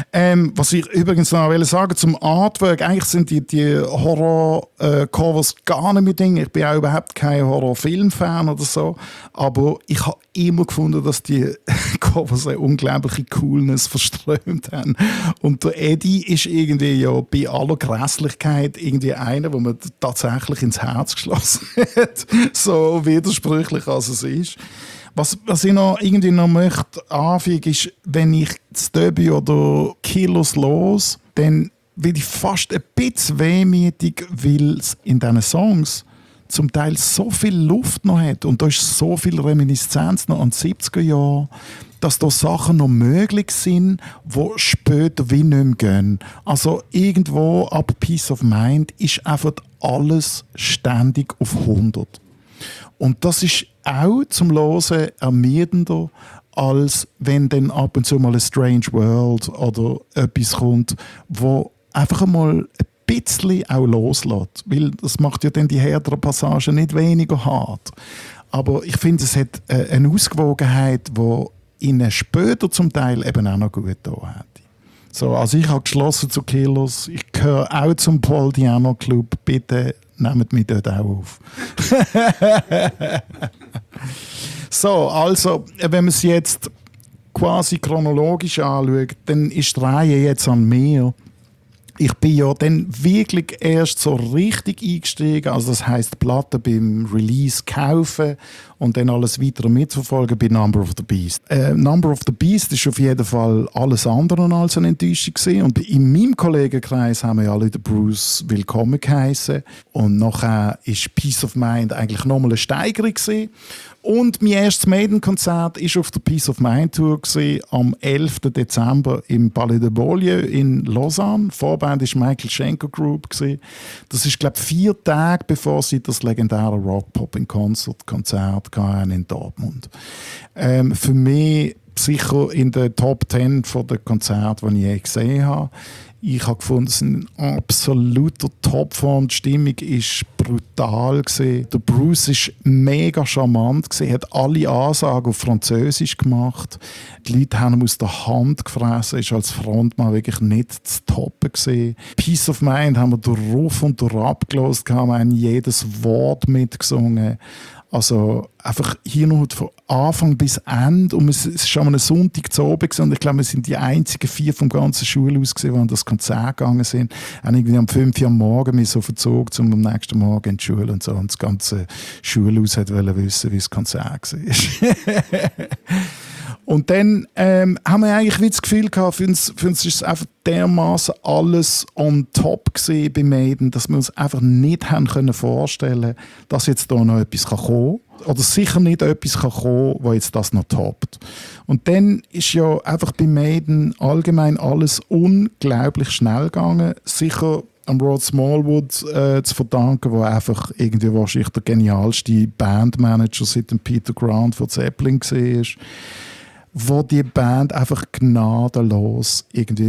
A: Was ich übrigens noch sagen wollte zum Artwork, eigentlich sind die Horror-Covers gar nicht mein Ding. Ich bin auch überhaupt kein Horror-Film-Fan oder so. Aber ich habe immer gefunden, dass die Covers eine unglaubliche Coolness verströmt haben. Und der Eddie ist irgendwie ja bei aller Grässlichkeit irgendwie einer, wo man tatsächlich ins Herz geschlossen hat. So widersprüchlich als es ist. Was ich noch irgendwie noch möchte anfügen, ist, wenn ich das Debüt oder Killers los, dann bin ich fast ein bisschen wehmütig, weil es in diesen Songs zum Teil so viel Luft noch hat und da ist so viel Reminiszenz noch an die 70er Jahre, dass da Sachen noch möglich sind, die später wie nicht mehr gehen. Also irgendwo ab Peace of Mind ist einfach alles ständig auf 100. Und das ist auch zum Hören ermüdender, als wenn dann ab und zu mal ein Strange World oder etwas kommt, wo einfach einmal ein bisschen auch loslässt. Weil das macht ja dann die härteren Passagen nicht weniger hart. Aber ich finde, es hat eine Ausgewogenheit, die ihnen später zum Teil eben auch noch gut getan hat. So, also ich habe geschlossen zu Killers. Ich gehöre auch zum Paul Di'Anno Club. Bitte nehmt mich dort auch auf. So, also, wenn man es jetzt quasi chronologisch anschaut, dann ist die Reihe jetzt an mir. Ich bin ja dann wirklich erst so richtig eingestiegen, also das heisst Platten beim Release kaufen und dann alles weitere mitverfolgen bei Number of the Beast. Number of the Beast ist auf jeden Fall alles andere als eine Enttäuschung gewesen. Und in meinem Kollegenkreis haben wir ja alle den Bruce willkommen geheissen. Und nachher ist Peace of Mind eigentlich nochmal eine Steigerung gewesen. Und mein erstes Maiden-Konzert war auf der Peace of Mind Tour gewesen, am 11. Dezember im Palais de Beaulieu in Lausanne. Vorband war Michael Schenker Group gewesen. Das ist, glaube ich, 4 Tage bevor sie das legendäre Rock Pop in Konzert hatten in Dortmund. Für mich sicher in der Top 10 der Konzerte, die ich je gesehen habe. Ich habe gefunden, es ist ein absoluter Topform. Die Stimmung war brutal. Der Bruce war mega charmant. Er hat alle Ansagen auf Französisch gemacht. Die Leute haben ihm aus der Hand gefressen. Er war als Frontmann wirklich nicht zu toppen. Peace of Mind haben wir durch und durch abgehört. Wir haben jedes Wort mitgesungen. Also einfach hier noch von Anfang bis Ende. Und es war schon ein Sonntag zu oben und ich glaube, wir sind die einzigen 4 vom ganzen Schulhaus gewesen, die an das Konzert gegangen sind. Und irgendwie um 5 Uhr am Morgen mich so verzogen, um am nächsten Morgen in die Schule und so. Und das ganze Schulhaus wollte wissen, wie das Konzert war. Und dann haben wir eigentlich wie das Gefühl gehabt, für uns ist es einfach dermaßen alles on top gewesen bei Maiden, dass wir uns einfach nicht haben können vorstellen, dass jetzt da noch etwas kommen kann. Oder sicher nicht etwas kommen kann, was jetzt das noch toppt. Und dann ist ja einfach bei Maiden allgemein alles unglaublich schnell gegangen. Sicher am Rod Smallwood zu verdanken, der einfach irgendwie wahrscheinlich der genialste Bandmanager seit dem Peter Grant von Zeppelin war. Wo die Band einfach gnadenlos irgendwie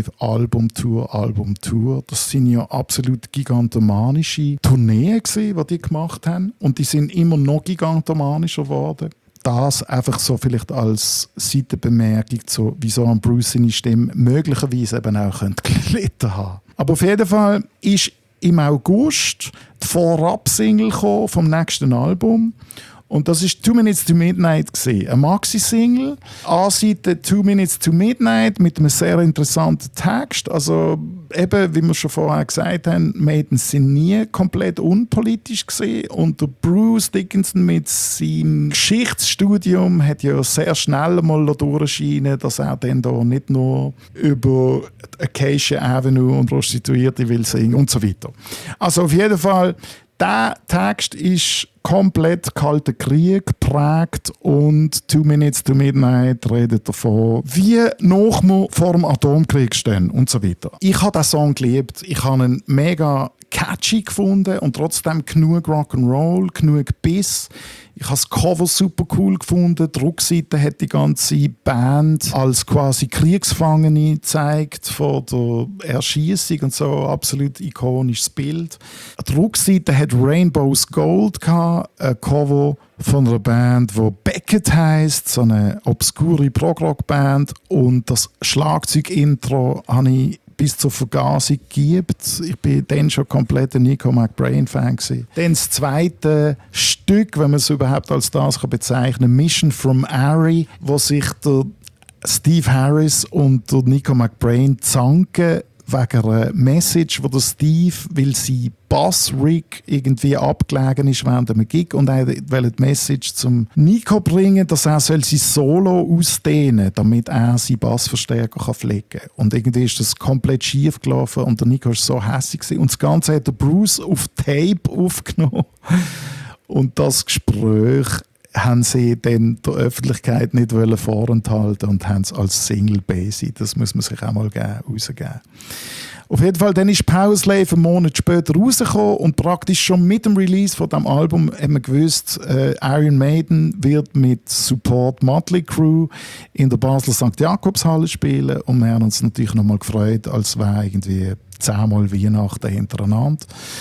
A: Albumtour. Das sind ja absolut gigantomanische Tourneen gewesen, die gemacht haben. Und die sind immer noch gigantomanischer geworden. Das einfach so vielleicht als Seitenbemerkung, so, wieso an Bruce seine Stimme möglicherweise eben auch gelitten haben. Aber auf jeden Fall ist im August die Vorab-Single vom nächsten Album. Und das war 2 Minutes to Midnight, eine Maxi-Single. A-Seite 2 Minutes to Midnight mit einem sehr interessanten Text. Also eben, wie wir schon vorher gesagt haben, Maiden sind nie komplett unpolitisch gewesen. Und der Bruce Dickinson mit seinem Geschichtsstudium hat ja sehr schnell mal durchscheinen, dass er dann da nicht nur über Acacia Avenue und Prostituierte will singen und so weiter. Also auf jeden Fall, der Text ist komplett Kalter Krieg geprägt und 2 Minutes to Midnight redet davon, wie noch wir vor dem Atomkrieg stehen und so weiter. Ich habe diesen Song geliebt. Ich habe ihn mega catchy gefunden und trotzdem genug Rock'n'Roll, genug Biss. Ich habe das Cover super cool gefunden. Die Rückseite hat die ganze Band als quasi Kriegsgefangene gezeigt vor der Erschießung und so. Absolut ikonisches Bild. Die Rückseite hat Rainbow's Gold gehabt, ein Cover von einer Band, die Beckett heisst, so eine obskure Prog-Rock-Band. Und das Schlagzeug-Intro habe ich bis zur Vergasung gibt. Ich bin dann schon komplett ein Nico McBrain-Fan. Dann das zweite Stück, wenn man es überhaupt als das bezeichnen kann, Mission from Ari, wo sich der Steve Harris und der Nico McBrain zanken wegen einer Message, wo der Steve, weil sein Bass-Rig irgendwie abgelegen ist während einem Gig und er will die Message zum Nico bringen, dass er sein Solo ausdehnen soll, damit er seinen Bassverstärker pflegen kann. Und irgendwie ist das komplett schief gelaufen und der Nico war so hässlich. Und das Ganze hat der Bruce auf Tape aufgenommen. Und das Gespräch haben sie dann der Öffentlichkeit nicht vorenthalten und haben es als Single basic. Das muss man sich auch mal rausgeben. Auf jeden Fall, dann ist Powerslave einen Monat später rausgekommen und praktisch schon mit dem Release von diesem Album haben wir gewusst, Iron Maiden wird mit Support Motley Crue in der Basler St. Jakobshalle spielen und wir haben uns natürlich nochmal gefreut, als wäre irgendwie 10-mal Weihnachten hintereinander.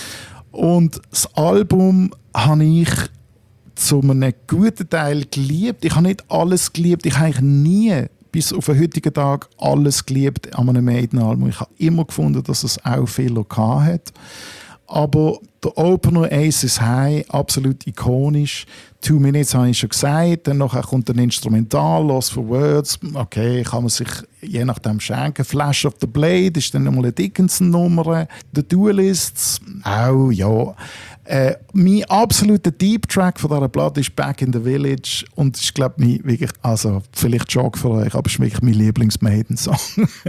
A: Und das Album habe ich zu einem guten Teil geliebt. Ich habe nicht alles geliebt. Ich habe eigentlich nie bis auf den heutigen Tag alles geliebt an einem Maiden-Album. Ich habe immer gefunden, dass es auch Fehler hat. Aber der Opener Aces High, absolut ikonisch. 2 Minutes habe ich schon gesagt, dann nachher kommt ein Instrumental, Lost for Words, okay, kann man sich je nachdem schenken. Flash of the Blade ist dann nochmal eine Dickinson-Nummer. The Duelists, auch, ja. Mein absoluter Deep Track von dieser Platte ist Back in the Village und ich glaube, wirklich, also vielleicht Schock für euch, aber es ist wirklich mein Lieblings-Maiden-Song.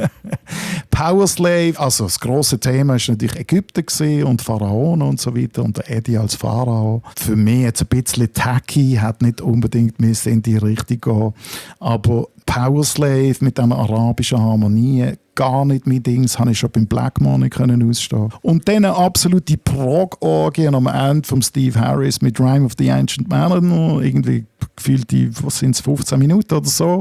A: Powerslave, also das grosse Thema war natürlich Ägypten und Pharaonen und so weiter und der Eddie als Pharao. Für mich jetzt ein bisschen tacky, hat nicht unbedingt in die Richtung gehen, aber Powerslave mit einer arabischen Harmonie, gar nicht mein Ding, das habe ich schon beim Black Money ausstehen. Und dann eine absolute Prog-Orgie am Ende von Steve Harris mit Rime of the Ancient Mariner, irgendwie gefühlt was sind es, 15 Minuten oder so.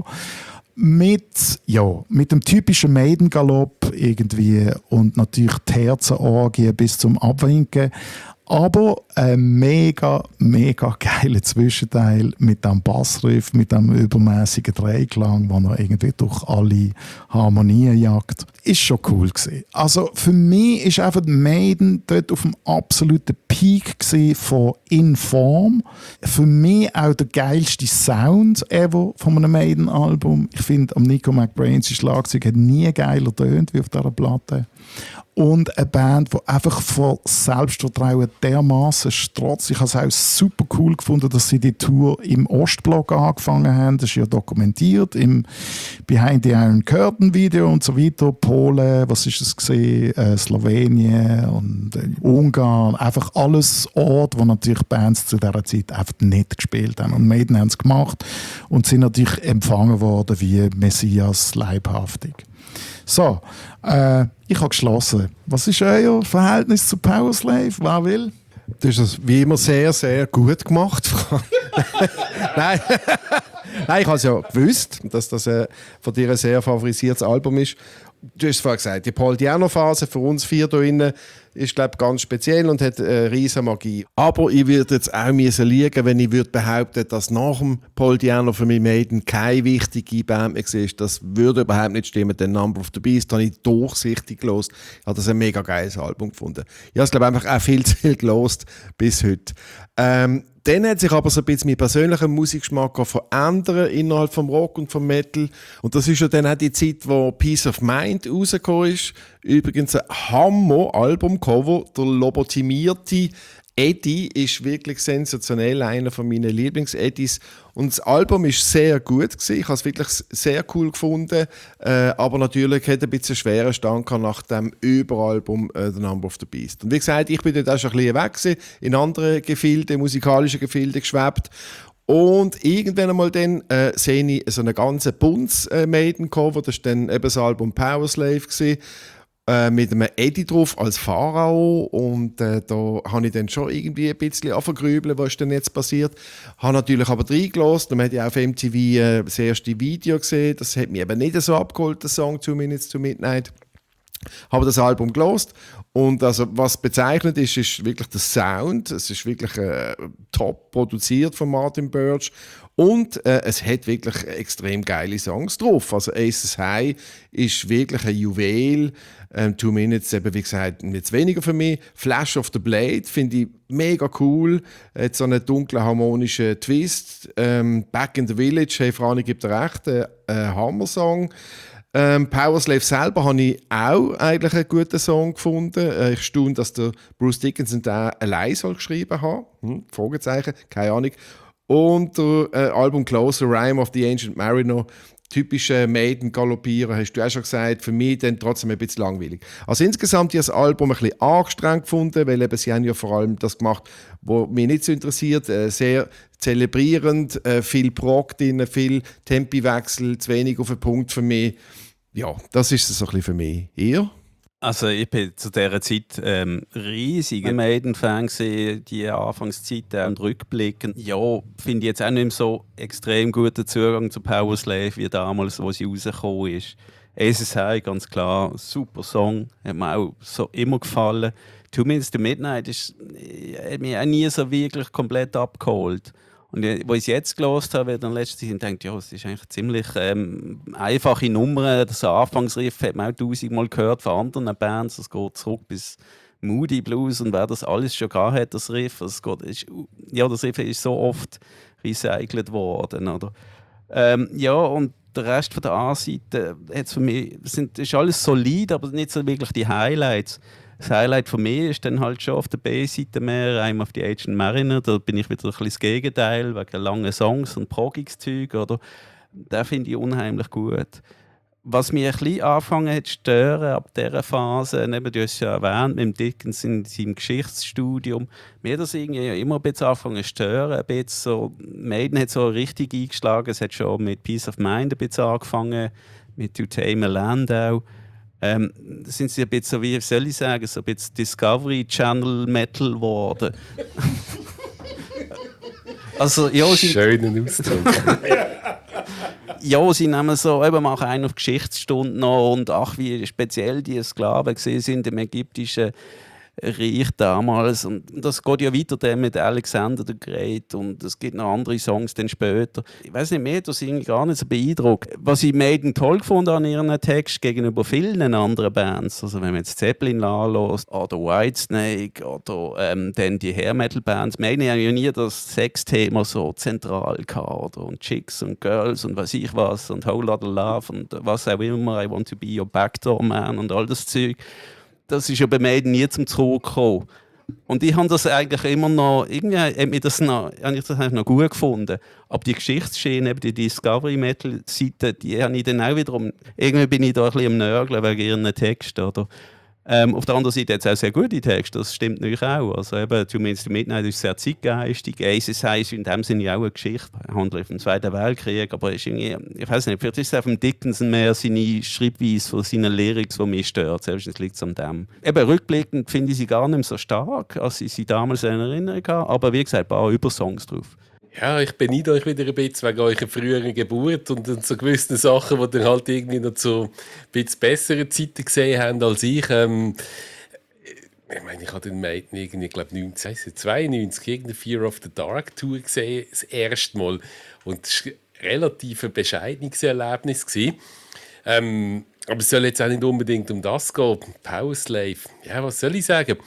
A: Mit dem typischen Maiden-Galopp irgendwie und natürlich die Herzenorgie bis zum Abwinken. Aber ein mega, mega geiler Zwischenteil mit dem Bassriff, mit dem übermäßigen Dreiklang, der noch irgendwie durch alle Harmonien jagt. Ist schon cool gewesen. Also für mich ist einfach Maiden dort auf dem absoluten Peak von in Form. Für mich auch der geilste Sound ever von einem Maiden-Album. Ich finde, am Nico McBrain's Schlagzeug hat nie geiler tönt wie auf dieser Platte. Und eine Band, die einfach vor Selbstvertrauen dermaßen strotzt. Ich habe es auch super cool gefunden, dass sie die Tour im Ostblock angefangen haben. Das ist ja dokumentiert im Behind the Iron Curtain Video und so weiter. Polen, was ist es gesehen? Slowenien und Ungarn. Einfach alles Orte, wo natürlich Bands zu dieser Zeit einfach nicht gespielt haben. Und Maiden haben es gemacht und sind natürlich empfangen worden wie Messias leibhaftig. So, ich habe geschlossen. Was ist euer Verhältnis zu Powerslave? Wer will?
D: Du hast das wie immer sehr, sehr gut gemacht, Frank. Nein. Nein, ich habe es ja gewusst, dass das von dir ein sehr favorisiertes Album ist. Du hast es vorhin gesagt, die Paul Di'Anno-Phase für uns 4 hier drin ist, glaube ich, ganz speziell und hat eine riesige Magie. Aber ich würde jetzt auch liegen, wenn ich würde behaupten, dass nach dem Paul Di'Anno für mich Maiden keine wichtige Band mehr war. Das würde überhaupt nicht stimmen. Den Number of the Beast habe ich durchsichtig gelost. Ich habe das ein mega geiles Album gefunden. Ich habe es, glaube ich, einfach auch viel zu viel gelost bis heute. Dann hat sich aber so ein bisschen mein persönlicher Musikgeschmack verändert innerhalb vom Rock und vom Metal. Und das ist ja dann auch die Zeit, wo Peace of Mind rausgekommen ist. Übrigens ein Hammer-Albumcover. Der lobotomierte Eddie ist wirklich sensationell, einer von meinen Lieblings-Eddies. Und das Album ist sehr gut gewesen. Ich habe es wirklich sehr cool gefunden. Aber natürlich hat ein bisschen einen schweren Stand nach dem Überalbum The Number of the Beast. Und wie gesagt, ich bin dort auch schon ein bisschen weg gewesen, in andere Gefilde, musikalische Gefilde geschwebt. Und irgendwann einmal dann sehe ich so einen ganzen Bunz Maiden-Cover. Das war dann eben das Album Powerslave gewesen. Mit einem Eddie drauf als Pharao und da habe ich dann schon irgendwie ein bisschen angegrübelt, was ist denn jetzt passiert. Habe natürlich aber reingelassen, dann habe ich auf MTV das erste Video gesehen, das hat mich eben nicht so abgeholt, der Song 2 Minutes to Midnight. Habe das Album gelost und also, was bezeichnet ist, ist wirklich der Sound. Es ist wirklich top produziert von Martin Birch und es hat wirklich extrem geile Songs drauf. Also Aces High ist wirklich ein Juwel. 2 Minutes, eben wie gesagt, jetzt weniger für mich. Flash of the Blade finde ich mega cool. Hat so einen dunklen, harmonischen Twist. Back in the Village, hey Frani, gibt dir recht, ein Hammer-Song. Powerslave selber habe ich auch eigentlich einen guten Song gefunden. Ich staune, dass der Bruce Dickinson den allein geschrieben hat. Fragezeichen, keine Ahnung. Und der Album Closer, Rime of the Ancient Mariner, typische Maiden-Galoppierer, hast du auch schon gesagt, für mich dann trotzdem ein bisschen langweilig. Also insgesamt habe ich das Album ein bisschen angestrengt gefunden, weil eben sie haben ja vor allem das gemacht, was mich nicht so interessiert, sehr zelebrierend, viel Prog drin, viel Tempiwechsel, zu wenig auf den Punkt für mich. Ja, das ist es so ein bisschen für mich. Ihr?
C: Also ich bin zu dieser Zeit riesiger Maiden-Fan gewesen, die Anfangszeit und rückblickend. Ja, finde ich jetzt auch nicht mehr so extrem guten Zugang zu Powerslave wie damals, wo sie rausgekommen ist. Aces High, ganz klar, super Song, hat mir auch so immer gefallen. 2 Minutes to Midnight hat mich auch nie so wirklich komplett abgeholt. Und als ich es jetzt gehört habe, dann letztes Jahr denkt, ja, es ist eigentlich ziemlich einfache Nummer. Das Anfangsriff hat man auch 1000-mal gehört von anderen Bands. Das geht zurück bis Moody Blues und wer das alles schon gehabt hat, das Riff. Das Riff ist so oft recycelt worden. Oder? Und der Rest von der A-Seite für mich, ist alles solid, aber nicht so wirklich die Highlights. Das Highlight von mir ist dann halt schon auf der B-Seite mehr, I'm of the Agent Mariner. Da bin ich wieder ein bisschen das Gegenteil, wegen langen Songs und Progix-Zeug. Den finde ich unheimlich gut. Was mich ein bisschen angefangen hat zu stören ab dieser Phase, du hast es ja erwähnt, mit dem Dickens in seinem Geschichtsstudium, mir hat das irgendwie immer ein bisschen angefangen zu stören. Ein bisschen so, Maiden hat so richtig eingeschlagen, es hat schon mit Peace of Mind ein bisschen angefangen, mit To Tame a Land auch. Sind sie ein bisschen, wie soll ich sagen, so ein bisschen Discovery Channel Metal geworden. Also, ja,
B: schönen Ausdruck.
C: Ja, sie nehmen so, machen einen auf Geschichtsstunden noch und wie speziell die Sklaven gesehen sind im ägyptischen Reich damals. Und das geht ja weiter dann mit Alexander the Great und es gibt noch andere Songs dann später. Ich weiß nicht mehr, das ist gar nicht so beeindruckt. Was ich Maiden toll gefunden an ihren Text gegenüber vielen anderen Bands, also wenn man jetzt Zeppelin anhört oder Whitesnake oder dann die Hair-Metal-Bands, Maiden haben ja nie das Sexthema so zentral gehabt, oder? Und Chicks und Girls und weiß ich was und Whole Lotta Love und was auch immer, I Want to Be Your Backdoor Man und all das Zeug. Das ist ja bei Maiden nie zum Zug gekommen. Und ich habe das eigentlich immer noch, irgendwie habe ich das noch gut gefunden. Aber die Geschichtsschiene, die Discovery-Metal-Seite, die habe ich dann auch wiederum, irgendwie bin ich da ein bisschen am Nörgeln wegen ihren Texten, oder? Auf der anderen Seite hat es auch sehr gute Texte, das stimmt natürlich auch. Also eben, Two Minutes to Midnight ist sehr zeitgeistig. Aces heisst in dem Sinne auch eine Geschichte, handelt vom Zweiten Weltkrieg, aber ist irgendwie, ich weiß nicht, vielleicht ist es auch vom Dickinson mehr seine Schreibweise von seinen Lyrics, die mich stört. Selbst liegt es an dem. Eben rückblickend finde ich sie gar nicht mehr so stark, als ich sie damals in Erinnerung habe, aber wie gesagt, ein paar Übersongs drauf.
B: Ja, ich beneide euch wieder ein bisschen wegen eurer früheren Geburt und so gewissen Sachen, die ihr halt irgendwie noch zu ein bisschen besseren Zeiten gesehen habt als ich. Ich meine, ich habe den Maiden irgendwie, ich glaube 1992 irgendeine Fear of the Dark Tour gesehen, das erste Mal. Und das war ein relativ bescheidenes Erlebnis. Aber es soll jetzt auch nicht unbedingt um das gehen. Powerslave, ja, was soll ich sagen?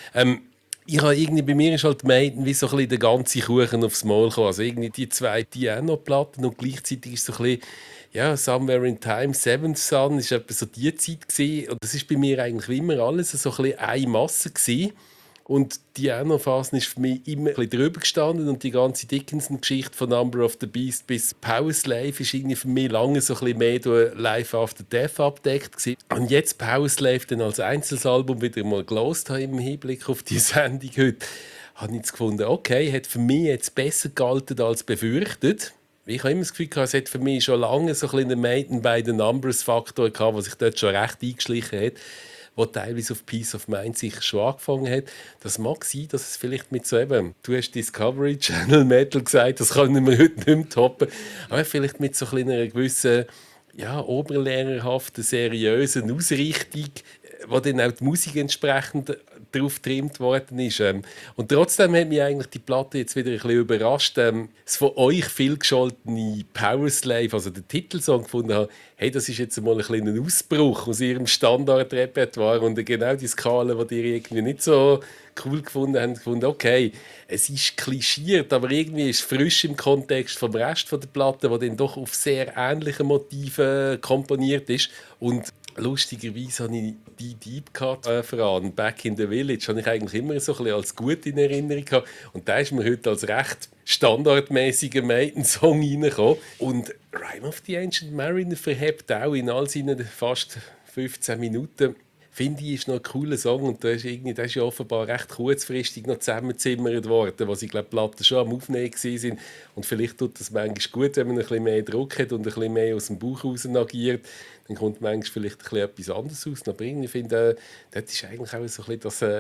B: Ich habe irgendwie, bei mir ist halt Maiden wie so ein bisschen der ganze Kuchen aufs Maul gekommen. Also irgendwie die zwei Piano-Platten und gleichzeitig ist so ein bisschen, ja, Somewhere in Time, Seventh Son, ist etwa so die Zeit gewesen. Und das ist bei mir eigentlich wie immer alles so ein bisschen eine Masse gewesen. Und die Piano-Phase ist für mich immer ein bisschen drüber gestanden und die ganze Dickinson-Geschichte von Number of the Beast bis Powerslave ist irgendwie für mich lange so ein bisschen mehr durch Life After Death abgedeckt gewesen. Und jetzt Powerslave dann als Einzelalbum wieder mal gelost habe im Hinblick auf die Sendung heute, habe ich jetzt gefunden, okay, hat für mich jetzt besser gehalten als befürchtet. Ich habe immer das Gefühl gehabt, es hat für mich schon lange so ein bisschen einen Maiden by the Numbers-Faktor gehabt, was sich dort schon recht eingeschlichen hat, wo teilweise auf Peace of Mind sicher schon angefangen hat. Das mag sein, dass es vielleicht mit so eben, du hast Discovery Channel Metal gesagt, das können wir heute nicht mehr toppen, aber vielleicht mit so einer gewissen, ja, oberlehrerhaften, seriösen Ausrichtung, wo dann auch die Musik entsprechend darauf getrimmt worden ist. Und trotzdem hat mich eigentlich die Platte jetzt wieder ein bisschen überrascht. Das von euch viel gescholtene Powerslave, also der Titelsong, gefunden habe, hey, das ist jetzt mal ein kleiner Ausbruch aus ihrem Standardrepertoire und genau die Skala, die ihr irgendwie nicht so cool gefunden habt, gefunden, okay, es ist klischiert, aber irgendwie ist es frisch im Kontext vom Rest der Platte, der dann doch auf sehr ähnliche Motive komponiert ist. Und lustigerweise habe ich die Deep Cut voran, Back in the Village, habe ich eigentlich immer so ein bisschen als gut in Erinnerung gehabt. Und da ist mir heute als recht standardmäßiger Maiden-Song reingekommen. Und Rime of the Ancient Mariner verhebt auch in all seinen fast 15 Minuten, finde ich, ist noch ein cooler Song. Und der ist ja offenbar recht kurzfristig noch zusammengezimmert worden, was ich glaube, die Platten schon am Aufnehmen waren. Und vielleicht tut das manchmal gut, wenn man ein bisschen mehr Druck hat und ein bisschen mehr aus dem Bauch raus agiert. Dann kommt manchmal vielleicht ein bisschen etwas anderes raus. Aber irgendwie finde ich, das ist eigentlich auch so ein bisschen das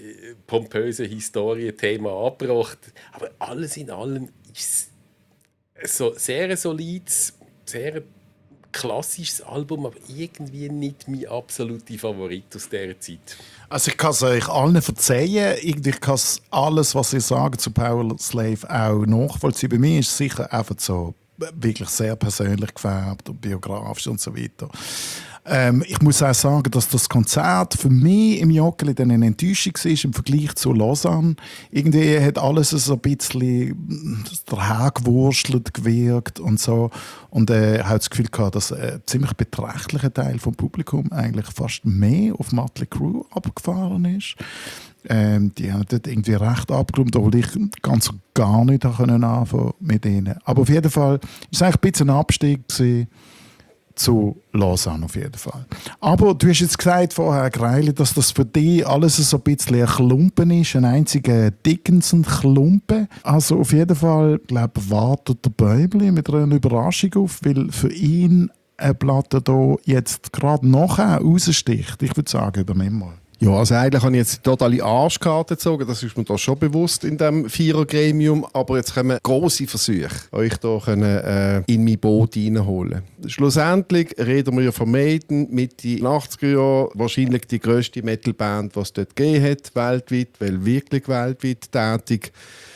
B: pompöse Historienthema angebracht. Aber alles in allem ist es so sehr solides, sehr klassisches Album, aber irgendwie nicht mein absoluter Favorit aus dieser Zeit.
A: Also ich kann es euch allen verzeihen. Ich kann alles, was ihr sagt zu Powerslave, auch nachvollziehen. Bei mir ist es sicher einfach so wirklich sehr persönlich gefärbt und biografisch und so weiter. Ich muss auch sagen, dass das Konzert für mich im Joggeli dann eine Enttäuschung war im Vergleich zu Lausanne. Irgendwie hat alles so ein bisschen dahergewurstelt gewirkt und so. Und ich habe das Gefühl gehabt, dass ein ziemlich beträchtlicher Teil vom Publikum eigentlich fast mehr auf Mötley Crüe abgefahren ist. Die haben dort irgendwie recht abgeräumt, obwohl ich ganz und gar nicht anfangen mit ihnen. Aber auf jeden Fall war es eigentlich ein bisschen ein Abstieg gewesen zu Lausanne auf jeden Fall. Aber du hast jetzt gesagt vorher, Greili, dass das für dich alles so ein bisschen ein Klumpen ist, ein einziger Dickinson-Klumpen. Also auf jeden Fall, glaube ich, wartet der Bäubli mit einer Überraschung auf, weil für ihn eine Platte hier jetzt gerade nachher raussticht. Ich würde sagen, übernehmen mal.
D: Ja, also eigentlich habe ich jetzt totale Arschkarte gezogen, das ist mir da schon bewusst in diesem Vierer-Gremium, aber jetzt kommen grosse Versuche, euch hier in mein Boot reinholen. Schlussendlich reden wir ja von Maiden, Mitte 80er Jahre, wahrscheinlich die grösste Metalband, die es dort gegeben hat, weltweit, weil wirklich weltweit tätig.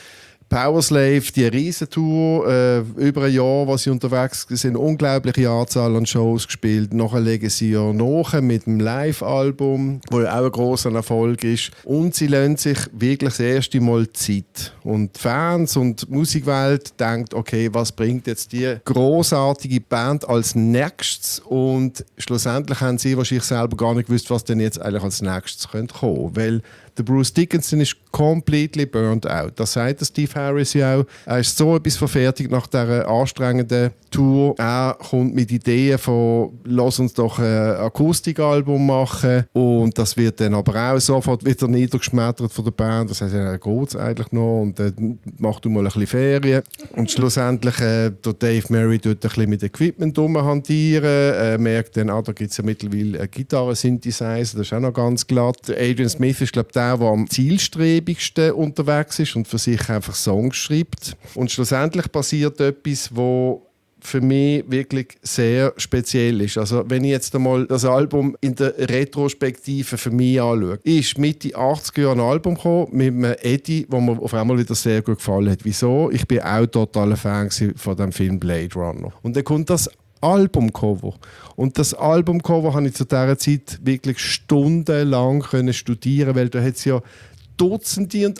D: Powerslave, die Riesentour, über ein Jahr, was sie unterwegs sind, unglaubliche Anzahl an Shows gespielt. Nachher legen sie ja nach mit dem Live-Album, das ja auch ein grosser Erfolg ist. Und sie lassen sich wirklich das erste Mal Zeit. Und Fans und die Musikwelt denken, okay, was bringt jetzt die grossartige Band als nächstes? Und schlussendlich haben sie wahrscheinlich selber gar nicht gewusst, was denn jetzt eigentlich als nächstes kommen könnte. Weil der Bruce Dickinson ist completely burnt out. Das sagt der Steve Harris ja auch. Er ist so etwas verfertigt nach dieser anstrengenden Tour. Er kommt mit Ideen von «Lass uns doch ein Akustikalbum machen». Und das wird dann aber auch sofort wieder niedergeschmettert von der Band. Das heisst, er geht es eigentlich noch und mach du mal ein bisschen Ferien. Und schlussendlich der Dave Murray tut ein bisschen mit Equipment hantieren. Merkt dann, da gibt es ja mittlerweile einen Gitarren-Synthesizer. Das ist auch noch ganz glatt. Adrian Smith ist, glaube ich, der am zielstrebigsten unterwegs ist und für sich einfach Songs schreibt. Und schlussendlich passiert etwas, wo für mich wirklich sehr speziell ist. Also wenn ich jetzt einmal das Album in der Retrospektive für mich anschaue, ist Mitte 80er Jahre ein Album gekommen mit einem Eddie, das mir auf einmal wieder sehr gut gefallen hat. Wieso? Ich bin auch totaler Fan von dem Film Blade Runner. Und dann kommt das Albumcover. Und das Albumcover habe ich zu dieser Zeit wirklich stundenlang studieren, weil da hat es ja Dutzende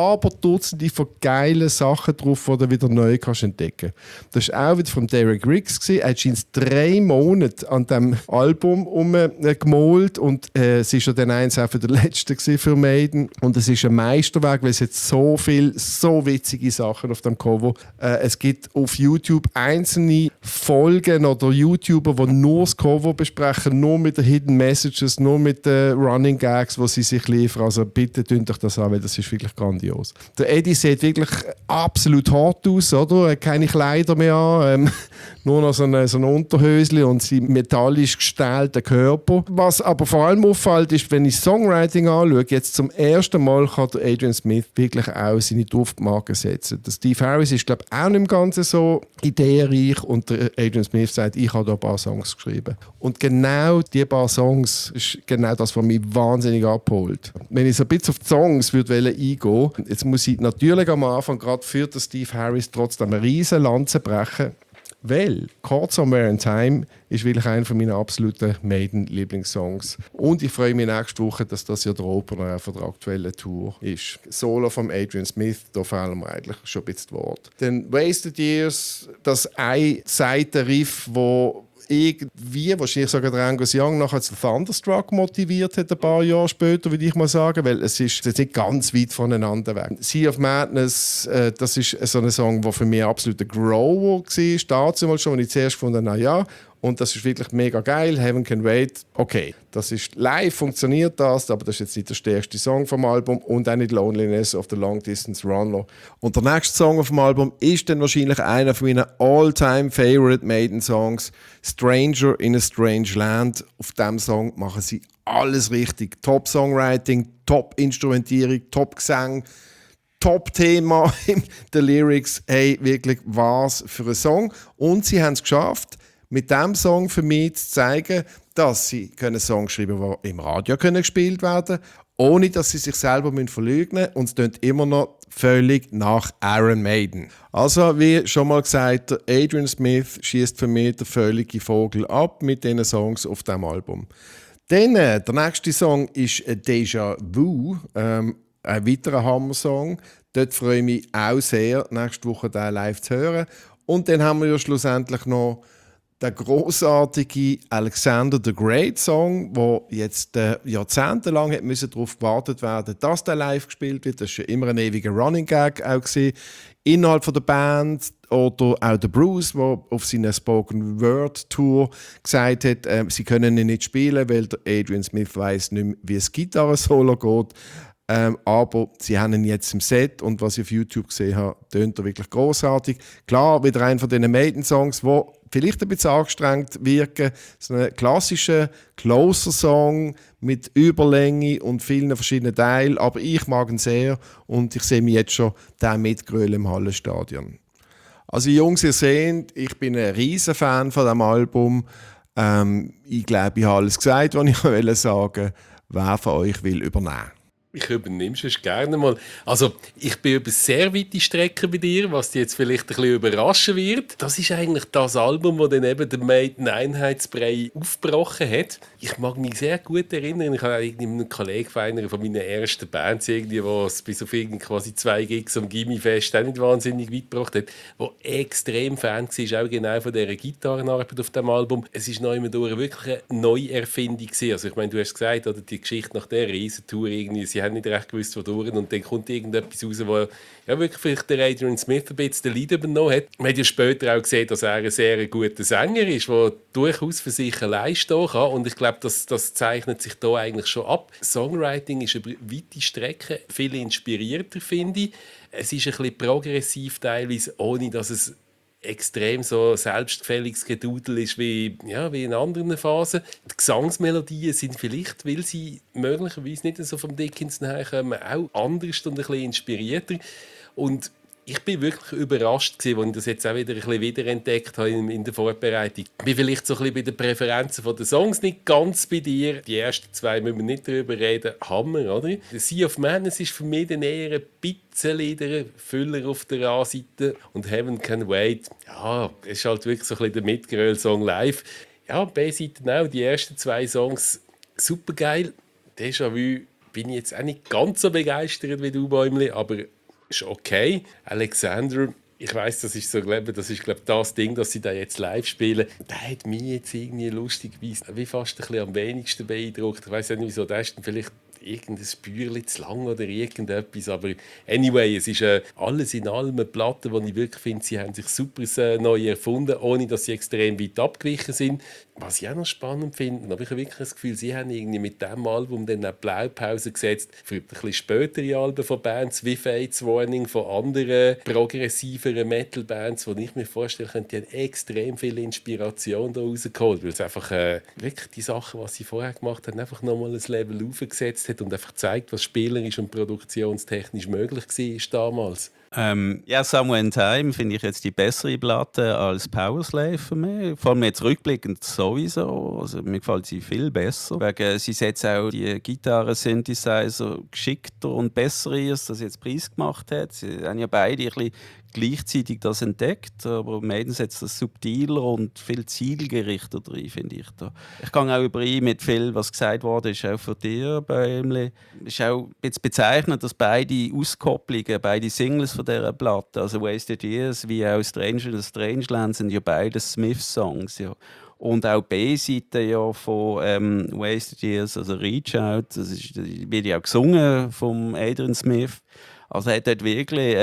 D: von geilen Sachen drauf, die du wieder neu entdecken kannst. Das war auch wieder von Derek Riggs. Er hat 3 Monate an diesem Album gemalt und es war ja dann eins auch für den letzten für Maiden. Und es ist ein Meisterwerk, weil es hat so viele, so witzige Sachen auf dem Cover. Es gibt auf YouTube einzelne Folgen oder YouTuber, die nur das Cover besprechen, nur mit den Hidden Messages, nur mit den Running Gags, die sie sich liefern. Also bitte tut euch das an, weil das ist wirklich grandios. Der Eddie sieht wirklich absolut hart aus, oder? Er hat keine Kleider mehr an, nur noch so ein Unterhöschen und sein metallisch gestählter Körper. Was aber vor allem auffällt, ist, wenn ich Songwriting anschaue, jetzt zum ersten Mal kann der Adrian Smith wirklich auch seine Duftmarke setzen. Der Steve Harris ist, glaube ich, auch nicht im Ganzen so ideenreich und der Adrian Smith sagt, ich habe da ein paar Songs geschrieben. Und genau diese paar Songs ist genau das, was mich wahnsinnig abholt. Wenn ich so ein bisschen auf die Songs eingehen würde, jetzt muss ich natürlich am Anfang gerade für den Steve Harris trotzdem eine riesen Lanze brechen, weil «Caught Somewhere in Time» ist wirklich einer meiner absoluten Maiden-Lieblingssongs. Und ich freue mich nächste Woche, dass das ja der Opener von der aktuellen Tour ist. Solo von Adrian Smith, da fehlen mir eigentlich schon ein bisschen die Worte. Dann «Wasted Years», das ein Seitenriff, wo irgendwie, wahrscheinlich sogar der Angus Young nachher zu Thunderstruck motiviert hat, ein paar Jahre später, würde ich mal sagen, weil es ist jetzt nicht ganz weit voneinander weg. «Sea of Madness», das ist so ein Song, der für mich absolut ein Grower war, dazu mal schon, und ich zuerst gefunden habe, ja, und das ist wirklich mega geil. «Heaven Can Wait», okay, das ist live, funktioniert das, aber das ist jetzt nicht der stärkste Song vom Album und auch nicht «Loneliness of the Long Distance Runner». Und der nächste Song auf dem Album ist dann wahrscheinlich einer von meinen all-time-favorite Maiden-Songs, «Stranger in a Strange Land». Auf diesem Song machen sie alles richtig. Top-Songwriting, Top-Instrumentierung, Top-Gesang, Top-Thema in den Lyrics. Hey, wirklich, was für ein Song. Und sie haben es geschafft, mit diesem Song für mich zu zeigen, dass sie Songs schreiben können, die im Radio gespielt werden können ohne dass sie sich selber verleugnen müssen. Und es klingt immer noch völlig nach Iron Maiden. Also, wie schon mal gesagt, Adrian Smith schießt für mich den völligen Vogel ab mit diesen Songs auf diesem Album. Dann, der nächste Song ist Déjà Vu, ein weiterer Hammer-Song. Dort freue ich mich auch sehr, nächste Woche den live zu hören. Und dann haben wir ja schlussendlich noch den grossartigen Alexander the Great Song, wo jetzt jahrzehntelang darauf gewartet werden, dass der live gespielt wird. Das war immer ein ewiger Running Gag auch gewesen. Innerhalb von der Band oder auch der Bruce, der auf seiner Spoken Word Tour gesagt hat, sie können ihn nicht spielen, weil der Adrian Smith weiss nicht mehr, wie es Gitarre-Solo geht. Aber sie haben ihn jetzt im Set und was ich auf YouTube gesehen habe, tönt er wirklich großartig. Klar, wieder einer von diesen Maiden-Songs, die vielleicht ein bisschen angestrengt wirken. So ein klassischer Closer-Song mit Überlänge und vielen verschiedenen Teilen, aber ich mag ihn sehr und ich sehe mich jetzt schon den mitgrölen im Hallenstadion. Also Jungs, ihr seht, ich bin ein riesen Fan von diesem Album. Ich glaube, ich habe alles gesagt, was ich sagen wollte. Wer von euch will übernehmen?
B: Ich übernehme es gerne mal. Also, ich bin über sehr weite Strecken bei dir, was dich jetzt vielleicht ein bisschen überraschen wird. Das ist eigentlich das Album, das dann eben der Maiden Einheitsbrei aufgebrochen hat. Ich mag mich sehr gut erinnern, ich habe einen Kollegen von einer von meinen ersten Bands, was bis auf quasi 2 Gigs am Gimmifest auch nicht wahnsinnig weit gebracht hat, der extrem Fan war, auch genau von dieser Gitarrenarbeit auf dem Album. Es war noch immer wirklich eine Neuerfindung gewesen. Also ich meine, du hast gesagt, oder die Geschichte nach dieser Riesentour irgendwie, sie haben nicht recht gewusst, wodurch, und dann kommt irgendetwas raus, wo ja wirklich vielleicht der Adrian Smith ein bisschen den Lead übernommen hat. Man hat ja später auch gesehen, dass er ein sehr guter Sänger ist, der durchaus für sich allein stehen kann, und ich glaube, das zeichnet sich da eigentlich schon ab. Songwriting ist über weite Strecken viel inspirierter, finde ich. Es ist ein bisschen progressiv teilweise, ohne dass es extrem so selbstgefälliges Gedudel ist wie in anderen Phasen. Die Gesangsmelodien sind vielleicht, weil sie möglicherweise nicht so vom Dickinson herkommen, auch anders und ein bisschen inspirierter. Und ich bin wirklich überrascht gewesen, als ich das jetzt auch wieder ein bisschen wiederentdeckt habe in der Vorbereitung. Ich bin vielleicht so ein bisschen bei den Präferenzen der Songs nicht ganz bei dir. Die ersten 2 müssen wir nicht darüber reden. Hammer, oder? «Sea of Madness» ist für mich dann eher ein bisschen der Füller auf der A-Seite. Und «Heaven Can Wait», ja, das ist halt wirklich so ein bisschen der Mitgröl-Song live. Ja, B-Seite auch, die ersten 2 Songs super geil. Déjà-vu bin ich jetzt auch nicht ganz so begeistert wie du, Bäumli, aber ist okay. Alexander, ich weiss, das ist das Ding, das sie da jetzt live spielen. Der hat mich jetzt irgendwie lustigerweise wie fast ein bisschen am wenigsten beeindruckt. Ich weiss nicht wieso, der ist dann vielleicht irgendein Spürchen zu lang oder irgendetwas. Aber anyway, es ist alles in allem eine Platte, wo ich wirklich finde, sie haben sich super neu erfunden, ohne dass sie extrem weit abgewichen sind. Was ich auch noch spannend finde, habe ich wirklich das Gefühl, sie haben irgendwie mit diesem Album dann eine Blaupause gesetzt für ein bisschen spätere Alben von Bands wie Fates Warning, von anderen progressiveren Metal-Bands, die ich mir vorstellen könnte, die haben extrem viel Inspiration da rausgeholt, weil es einfach wirklich die Sachen, was sie vorher gemacht haben, einfach nochmal ein Level aufgesetzt hat und einfach zeigt, was spielerisch und produktionstechnisch möglich war damals.
C: Ja, «Somewhere in Time» finde ich jetzt die bessere Platte als «Powerslave» für mich. Vor allem jetzt rückblickend sowieso. Also, mir gefällt sie viel besser. Wegen, sie setzt auch die Gitarren-Synthesizer geschickter und besser ein, als das jetzt Preis gemacht hat. Sie haben ja beide ein bisschen gleichzeitig das entdeckt, aber Maiden setzt das subtiler und viel zielgerichteter ein, finde ich. Ich gehe auch überein mit viel, was gesagt wurde, ist auch für dich, Bäumli. Es ist auch jetzt bezeichnend, dass beide Auskopplungen, beide Singles von dieser Platte, also «Wasted Years» wie auch «Stranger in Strangeland», sind ja beide Smith-Songs. Ja. Und auch die B-Seite ja von «Wasted Years», also «Reach Out», das wird ja auch gesungen von Adrian Smith. Also er hat dort wirklich,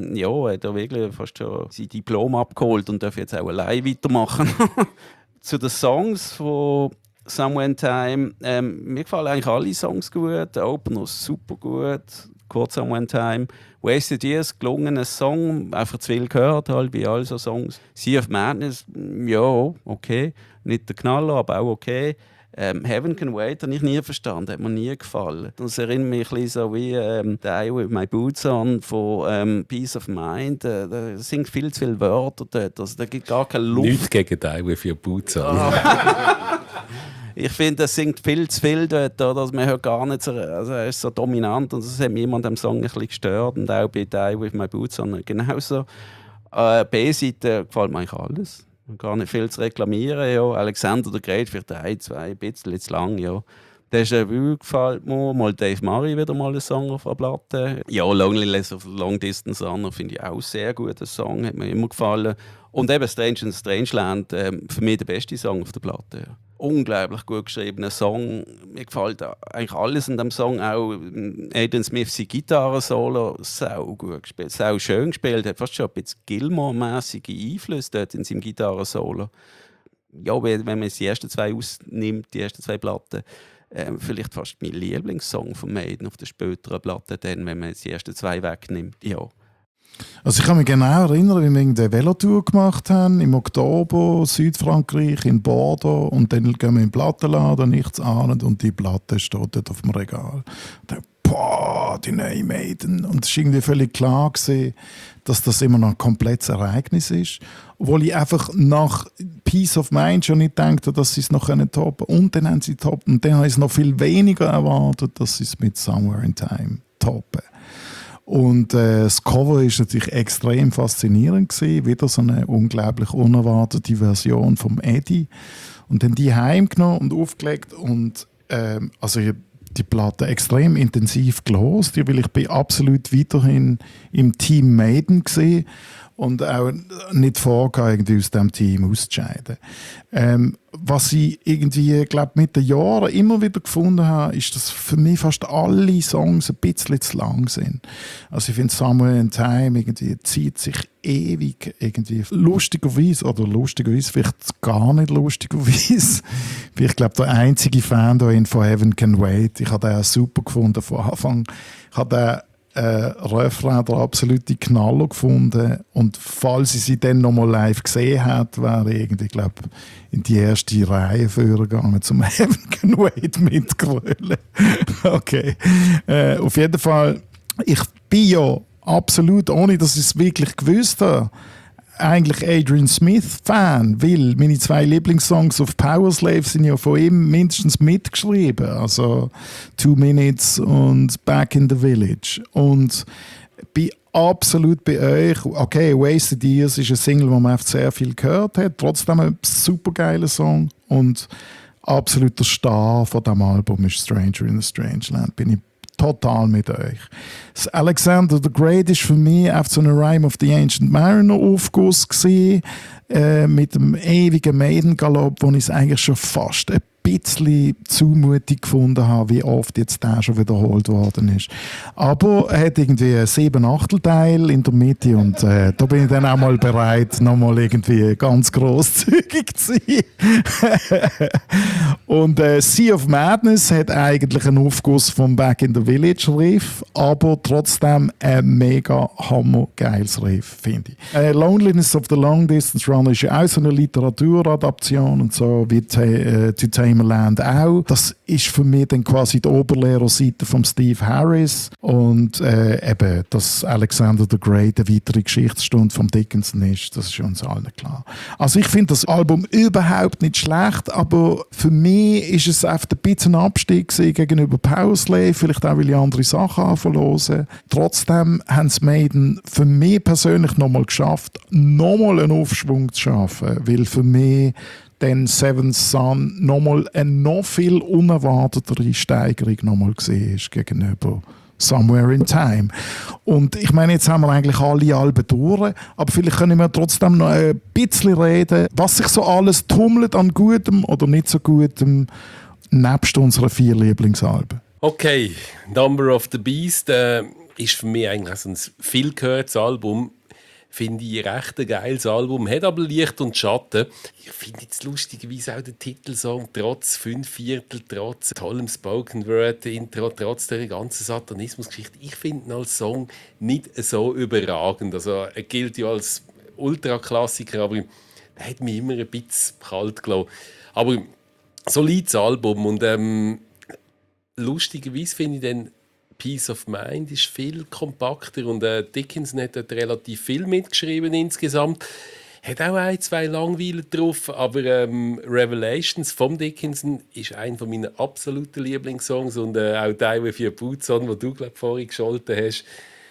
C: fast schon sein Diplom abgeholt und darf jetzt auch allein weitermachen. Zu den Songs von «Somewhere in Time», mir gefallen eigentlich alle Songs gut. Der Opener ist super gut, kurz «Somewhere in Time». «Wasted Years», gelungener Song, einfach zu viel gehört, halt wie all so Songs. «Sea of Madness», ja, okay. Nicht der Knaller, aber auch okay. «Heaven Can Wait» habe ich nie verstanden, hat mir nie gefallen. Das erinnert mich ein bisschen so wie «Die With My Boots On» von «Peace of Mind». Da sind viel zu viele Wörter dort, also da gibt gar keine Luft.
B: Nichts gegen «Die With Your Boots On».
C: Ich finde, er singt viel zu viel dort, oder? Also man hört gar nicht so, also er ist so dominant und das hat mich immer an dem Song ein bisschen gestört und auch bei «Die With My Boots» on. Genauso. B-Seite gefällt mir eigentlich alles. Gar nicht viel zu reklamieren, ja. Alexander the Great, vielleicht ein, zwei, ein bisschen zu lang, ja. Déjà Vu gefällt mir. Mal Dave Murray wieder mal ein Song auf der Platte. Ja, Loneliness of Long Distance Runner finde ich auch sehr guter Song, hat mir immer gefallen. Und eben Strange in Strangeland, für mich der beste Song auf der Platte. Ja. Unglaublich gut geschriebener Song. Mir gefällt eigentlich alles in dem Song, auch Aidan Smith sein Gitarren-Solo, sau gut gespielt, sau schön gespielt, hat fast schon ein bisschen Gilmore-mäßige Einflüsse dort in seinem Gitarren-Solo. Ja, wenn man die ersten zwei ausnimmt, die ersten zwei Platten, vielleicht fast mein Lieblingssong von Maiden auf der späteren Platte, dann, wenn man die ersten zwei wegnimmt. Ja.
A: Also ich kann mich genau erinnern, wie wir eine Velotour gemacht haben, im Oktober, Südfrankreich, in Bordeaux, und dann gehen wir in den Plattenladen, nichts ahnend, und die Platte steht dort auf dem Regal. Und boah, die neue Maiden. Und es war irgendwie völlig klar gewesen, dass das immer noch ein komplettes Ereignis ist. Obwohl ich einfach nach Peace of Mind schon nicht dachte, dass sie es noch toppen können. Und dann haben sie toppen. Und dann habe ich es noch viel weniger erwartet, dass sie es mit Somewhere in Time toppen. Und das Cover ist natürlich extrem faszinierend gewesen. Wieder so eine unglaublich unerwartete Version vom Eddie. Und dann die heimgenommen und aufgelegt. Und also ich habe die Platte extrem intensiv gehört, weil ich bin absolut weiterhin im Team Maiden gesehen und auch nicht vorgehabt, irgendwie aus diesem Team auszuscheiden. Was ich irgendwie, glaube mit den Jahren immer wieder gefunden habe, ist, dass für mich fast alle Songs ein bisschen zu lang sind. Also ich finde «Somewhere in Time» irgendwie zieht sich ewig, irgendwie lustigerweise, vielleicht gar nicht lustigerweise. Ich glaube, der einzige Fan da in «For Heaven Can Wait», ich habe den auch super gefunden von Anfang. Ich habe den Refrain der absolute Knaller gefunden, und falls ich sie dann noch mal live gesehen hätte, wäre ich irgendwie, glaube in die erste Reihe vorgegangen, zum «Heaven Can Wait» mitgrölen. Okay. Auf jeden Fall, ich bin ja absolut, ohne dass ich es wirklich gewusst habe, eigentlich Adrian Smith-Fan, weil meine zwei Lieblingssongs auf Powerslave sind ja von ihm mindestens mitgeschrieben. Also 2 Minutes und Back in the Village. Und bin absolut bei euch. Okay, Wasted Years ist eine Single, die man einfach sehr viel gehört hat. Trotzdem ein super geiler Song. Und absoluter Star von diesem Album ist Stranger in a Strange Land. Bin ich total mit euch. Das Alexander the Great ist für mich auf so einem Rime of the Ancient Mariner Aufguss gewesen, mit dem ewigen Maiden-Galopp, wo ich es eigentlich schon fast ein bisschen zumutig gefunden habe, wie oft jetzt der schon wiederholt worden ist. Aber er hat irgendwie einen 7/8 in der Mitte, und da bin ich dann auch mal bereit, nochmal irgendwie ganz grosszügig zu sein. Und «Sea of Madness» hat eigentlich einen Aufguss vom «Back in the Village» Riff, aber trotzdem ein mega hammergeiles Riff, finde ich. «Loneliness of the Long Distance Runner» ist ja auch so eine Literaturadaption und so, wie «To Tame a Land» auch. Das ist für mich dann quasi die Oberlehrerseite von Steve Harris, und eben, dass Alexander the Great eine weitere Geschichtsstunde vom Dickinson ist, das ist uns allen klar. Also ich finde das Album überhaupt nicht schlecht, aber für mich ist es einfach ein bisschen ein Abstieg gegenüber Powerslave, vielleicht auch, weil ich andere Sachen anfangen. Trotzdem haben es Maiden für mich persönlich nochmal geschafft, nochmal einen Aufschwung zu schaffen, weil für mich dann Seventh Son nochmal eine noch viel unerwartetere Steigerung nochmal gesehen ist gegenüber Somewhere in Time. Und ich meine, jetzt haben wir eigentlich alle Alben durch, aber vielleicht können wir trotzdem noch ein bisschen reden, was sich so alles tummelt an Gutem oder nicht so Gutem, nebst unseren 4 Lieblingsalben.
B: Okay, «Number of the Beast» ist für mich eigentlich so ein viel gehörtes Album. Finde ich recht ein geiles Album, hat aber Licht und Schatten. Ich finde jetzt lustigerweise auch den Titelsong, trotz 5/4, trotz tollem Spoken Word Intro, trotz der ganzen Satanismusgeschichte, ich finde ihn als Song nicht so überragend. Also er gilt ja als Ultraklassiker, aber er hat mich immer ein bisschen kalt gelassen. Aber solides Album, und lustigerweise finde ich dann «Peace of Mind» ist viel kompakter, und Dickinson hat dort relativ viel mitgeschrieben insgesamt. Hat auch ein, zwei Langweiler drauf, aber Revelations vom Dickinson ist einer meiner absoluten Lieblingssongs und auch «Die With Your Boots On», den du glaub, vorhin gescholten hast,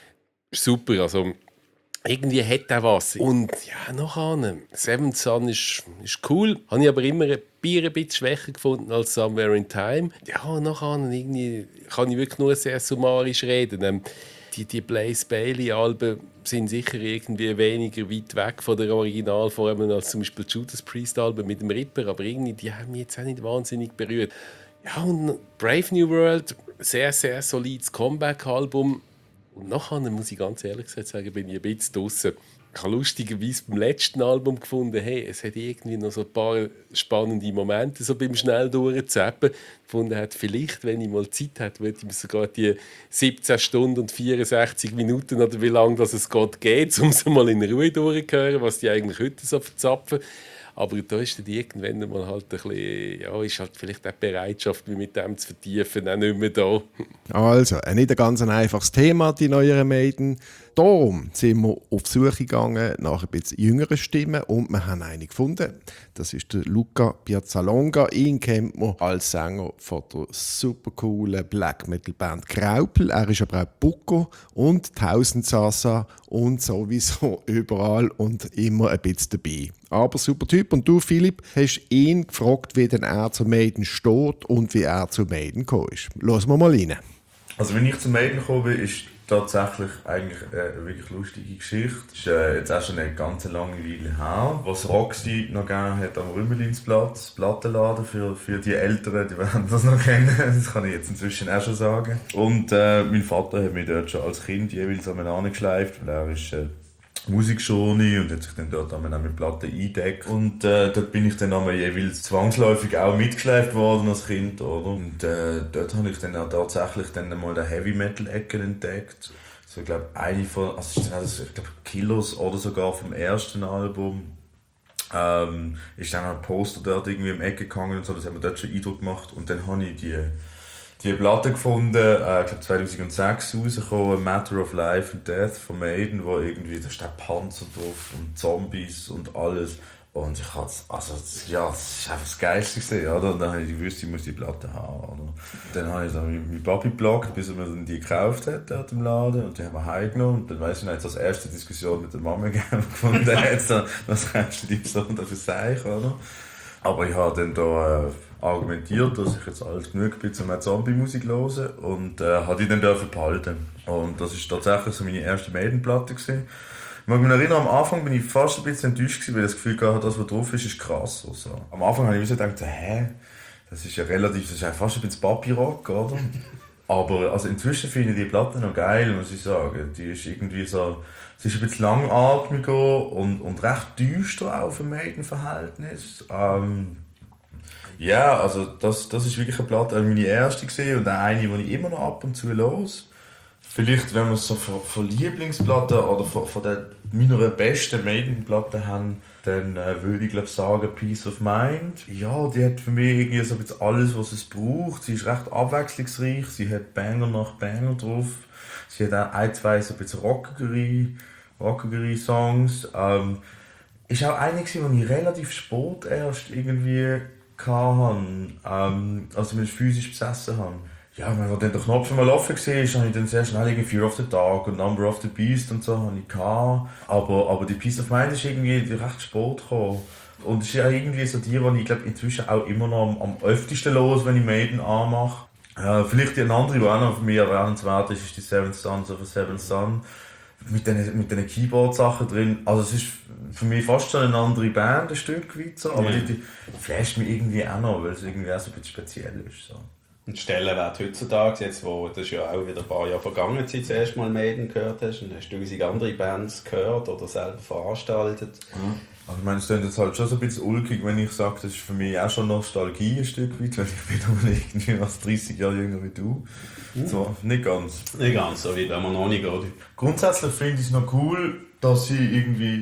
B: ist super. Also, irgendwie hat er was. Und ja, nachher, «Seventh Son» ist cool, habe ich aber immer ein bisschen schwächer gefunden als «Somewhere in Time». Ja, nachher irgendwie kann ich wirklich nur sehr summarisch reden. Die Blaze Bayley-Alben sind sicher irgendwie weniger weit weg von der Originalform als zum Beispiel Judas Priest-Alben mit dem Ripper, aber irgendwie, die haben mich jetzt auch nicht wahnsinnig berührt. Ja, und Brave New World, sehr, sehr solides Comeback-Album. Und nachher, muss ich ganz ehrlich gesagt sagen, bin ich ein bisschen draussen. Ich habe lustigerweise beim letzten Album gefunden, hey, es hat irgendwie noch so ein paar spannende Momente so beim schnell durchzappen. Gefunden hat, vielleicht, wenn ich mal Zeit hätte, würde ich mir sogar die 17 Stunden und 64 Minuten oder wie lange das es geht, um sie mal in Ruhe durchzuhören, was die eigentlich heute so verzapfen. Aber da ist dann irgendwann mal halt ein bisschen, ja, ist halt vielleicht auch die Bereitschaft, mich mit dem zu vertiefen, auch nicht mehr da.
D: Also, nicht ein ganz einfaches Thema, die neueren Maiden. Darum sind wir auf die Suche gegangen nach ein bisschen jüngeren Stimmen und wir haben eine gefunden. Das ist der Luca Piazzalonga. Ihn kennt man als Sänger von der super coolen Black Metal Band Graupel. Er ist aber auch Bucco und Tausendsassa und sowieso überall und immer ein bisschen dabei. Aber super Typ. Und du, Philipp, hast ihn gefragt, wie denn er zu Maiden steht und wie er zu Maiden gekommen ist. Hören wir mal rein.
E: Also, wenn ich zu Maiden gekommen bin, ist tatsächlich eigentlich eine wirklich lustige Geschichte. Das ist jetzt auch schon eine ganz lange Weile her. Was Roxy noch gegeben hat am Rümmelingsplatz, Plattenladen für die Älteren, die werden das noch kennen. Das kann ich jetzt inzwischen auch schon sagen. Und mein Vater hat mich dort schon als Kind jeweils einmal angeschleift, weil er ist Musikjourney und hat sich dann dort auch mit Platten eingedeckt. Und dort bin ich dann einmal jeweils zwangsläufig auch mitgeschleift worden als Kind, oder? Und dort habe ich dann auch tatsächlich dann mal den Heavy Metal Ecke entdeckt. So, ich glaube, eine von, also ist dann auch das, ich glaube, Killers oder sogar vom ersten Album. Ist dann auch ein Poster dort irgendwie im Ecke gehangen und so, das hat mir dort schon Eindruck gemacht. Und dann habe ich die Platte gefunden, ich glaube 2006 rausgekommen, Matter of Life and Death von Maiden, wo irgendwie, da steht Panzer drauf und Zombies und alles. Und ich hatte, also, ja, das ist einfach das Geilste gesehen, oder? Und dann habe ich gewusst, ich muss die Platte haben, oder? Dann habe ich dann mit Papi geblockt, bis er mir dann die gekauft hat, dort im Laden, und die haben wir heimgenommen. Und dann weiss ich noch, jetzt als erste Diskussion mit der Mama gefunden, jetzt dann, was kannst du dir so dafür sagen, oder? Aber ich habe dann da argumentiert, dass ich jetzt alt genug bin, um Zombie-Musik zu hören und habe die dann behalten. Und das war tatsächlich so meine erste Maiden-Platte gewesen. Ich mag mich erinnern, am Anfang bin ich fast ein bisschen enttäuscht gewesen, weil ich das Gefühl hatte, das, was drauf ist krass. Also, am Anfang habe ich mir so gedacht, das ist ja relativ, das ist ja fast ein bisschen Papi-Rock, oder? Aber also inzwischen finde ich die Platte noch geil, muss ich sagen. Die ist irgendwie so, sie ist ein bisschen langatmiger und recht düster auch für Maiden-Verhältnis. Ja, also das ist wirklich eine Platte, meine erste gesehen und eine, die ich immer noch ab und zu höre. Vielleicht, wenn wir es so von Lieblingsplatten oder von meiner besten Maiden-Platten haben, dann würde ich glaube sagen Peace of Mind. Ja, die hat für mich irgendwie so ein bisschen alles, was es braucht. Sie ist recht abwechslungsreich, sie hat Banger nach Banger drauf. Sie hat auch ein, zwei so ein bisschen rockigere Songs. Ist auch eine, die ich relativ spät erst irgendwie hatte, also mich physisch besessen habe. Ja, wenn dann der Knopf mal offen war, habe ich dann sehr schnell irgendwie Fear of the Dark und Number of the Beast und so habe ich gehabt. Aber die Peace of Mind ist irgendwie recht spät gekommen. Und es ist ja irgendwie so die ich glaube inzwischen auch immer noch am öftesten los, wenn ich Maiden anmache. Vielleicht die andere, die auch noch für mich erwähnenswert ist die Seventh Sons of a Seventh Son. Mit den Keyboard-Sachen drin. Also es ist für mich fast schon eine andere Band, ein Stück weit so. Aber die flasht mich irgendwie auch noch, weil es irgendwie auch so ein bisschen speziell ist. So.
C: Und Stellenwert heutzutage, jetzt wo das ja auch wieder ein paar Jahre vergangen ist, das erste Mal Maiden gehört hast, und hast du 1000 andere Bands gehört oder selber veranstaltet.
E: Also ich meine, es klingt jetzt halt schon so ein bisschen ulkig, wenn ich sage, das ist für mich auch schon Nostalgie ein Stück weit, weil ich bin nur irgendwie was 30 Jahre jünger wie du. So, nicht ganz.
C: Nicht ganz, so wie wenn man noch nicht geht.
E: Grundsätzlich finde ich es noch cool, dass sie irgendwie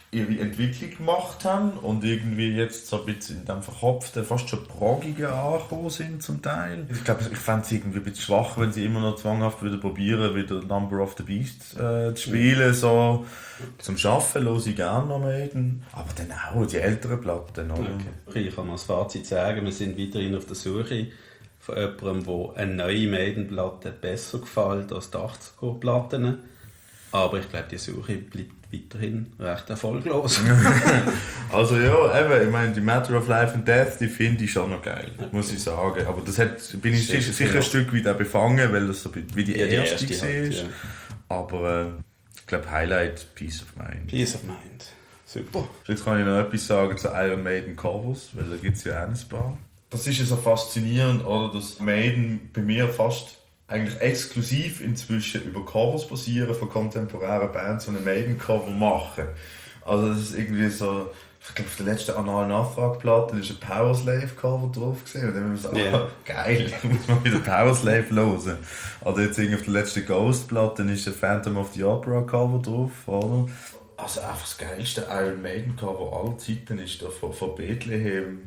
E: ihre Entwicklung gemacht haben und irgendwie jetzt so ein bisschen in dem verkopften, fast schon proggigen angekommen sind zum Teil. Ich glaube, ich fände es irgendwie ein bisschen schwach, wenn sie immer noch zwanghaft wieder probieren, wieder Number of the Beast zu spielen. So. Zum Arbeiten höre ich gerne noch Maiden, aber dann auch die älteren Platten. Oder?
C: Okay. Ich kann mal das Fazit sagen, wir sind weiterhin auf der Suche von jemandem, der eine neue Maiden-Platte besser gefällt als die 80er-Platten. Aber ich glaube, die Suche bleibt weiterhin recht erfolglos.
E: Also ja, eben, ich meine, die Matter of Life and Death, die finde ich schon noch geil, muss ich sagen. Aber das bin ich sicher ein Stück weit auch befangen, weil das so wie die erste war.
C: Halt, ja.
E: Aber ich glaube, Highlight, Peace of Mind.
C: Peace of Mind. Super.
E: Jetzt kann ich noch etwas sagen zu Iron Maiden Covers, weil da gibt es ja auch ein paar. Das ist ja so faszinierend, oder, dass Maiden bei mir fast eigentlich exklusiv inzwischen über Covers basieren von kontemporären Bands, so eine Maiden-Cover machen. Also das ist irgendwie so, ich glaube auf der letzten Anal-Nachfrage-Platte ist ein Powerslave-Cover drauf gesehen und dann haben wir so, geil, muss man wieder Powerslave hören. Oder jetzt irgendwie auf der letzten Ghost-Platte ist ein Phantom of the Opera-Cover drauf, oder? Also einfach das geilste Iron Maiden-Cover aller Zeiten ist da von Bethlehem.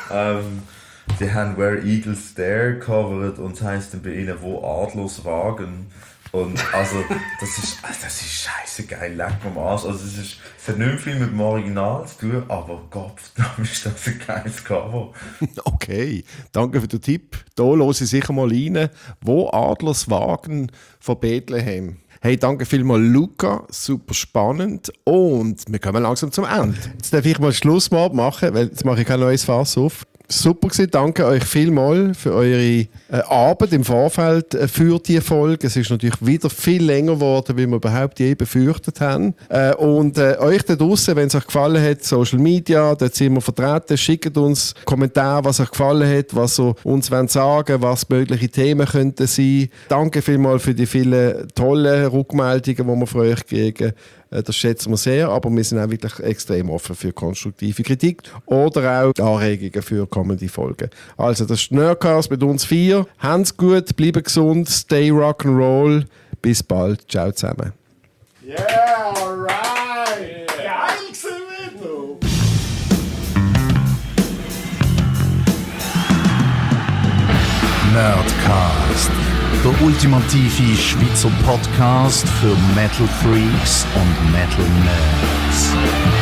E: Die haben Where Eagles Stare covered und das heisst dann bei ihnen «Wo Adlers wagen». Und also, das ist scheisse geil, leck mir am Arsch. Also es hat nicht viel mit dem Original zu tun, aber Gott, ist das ein geiles Cover.
D: Okay, danke für den Tipp. Da höre ich sicher mal rein. «Wo Adlers wagen» von Bethlehem. Hey, danke vielmals, Luca. Super spannend. Und wir kommen langsam zum Ende. Jetzt darf ich mal Schluss machen, weil jetzt mache ich kein neues Fass auf. Super gewesen. Danke euch vielmals für eure Arbeit im Vorfeld für die Folge. Es ist natürlich wieder viel länger geworden, wie wir überhaupt je befürchtet haben. Und euch da draussen, wenn es euch gefallen hat, Social Media, dort sind wir vertreten. Schickt uns Kommentare, was euch gefallen hat, was ihr uns sagen wollt, was mögliche Themen könnten sein. Danke vielmals für die vielen tollen Rückmeldungen, die wir von euch kriegen. Das schätzen wir sehr, aber wir sind auch wirklich extrem offen für konstruktive Kritik oder auch Anregungen für kommende Folgen. Also, das ist Nerdcast mit uns 4. Habt's gut, bleibt gesund, stay rock'n'roll. Bis bald. Ciao zusammen.
A: Yeah, alright! Geil gewesen, du! Nerdcast. Der ultimative Schweizer Podcast für Metal Freaks und Metal Nerds.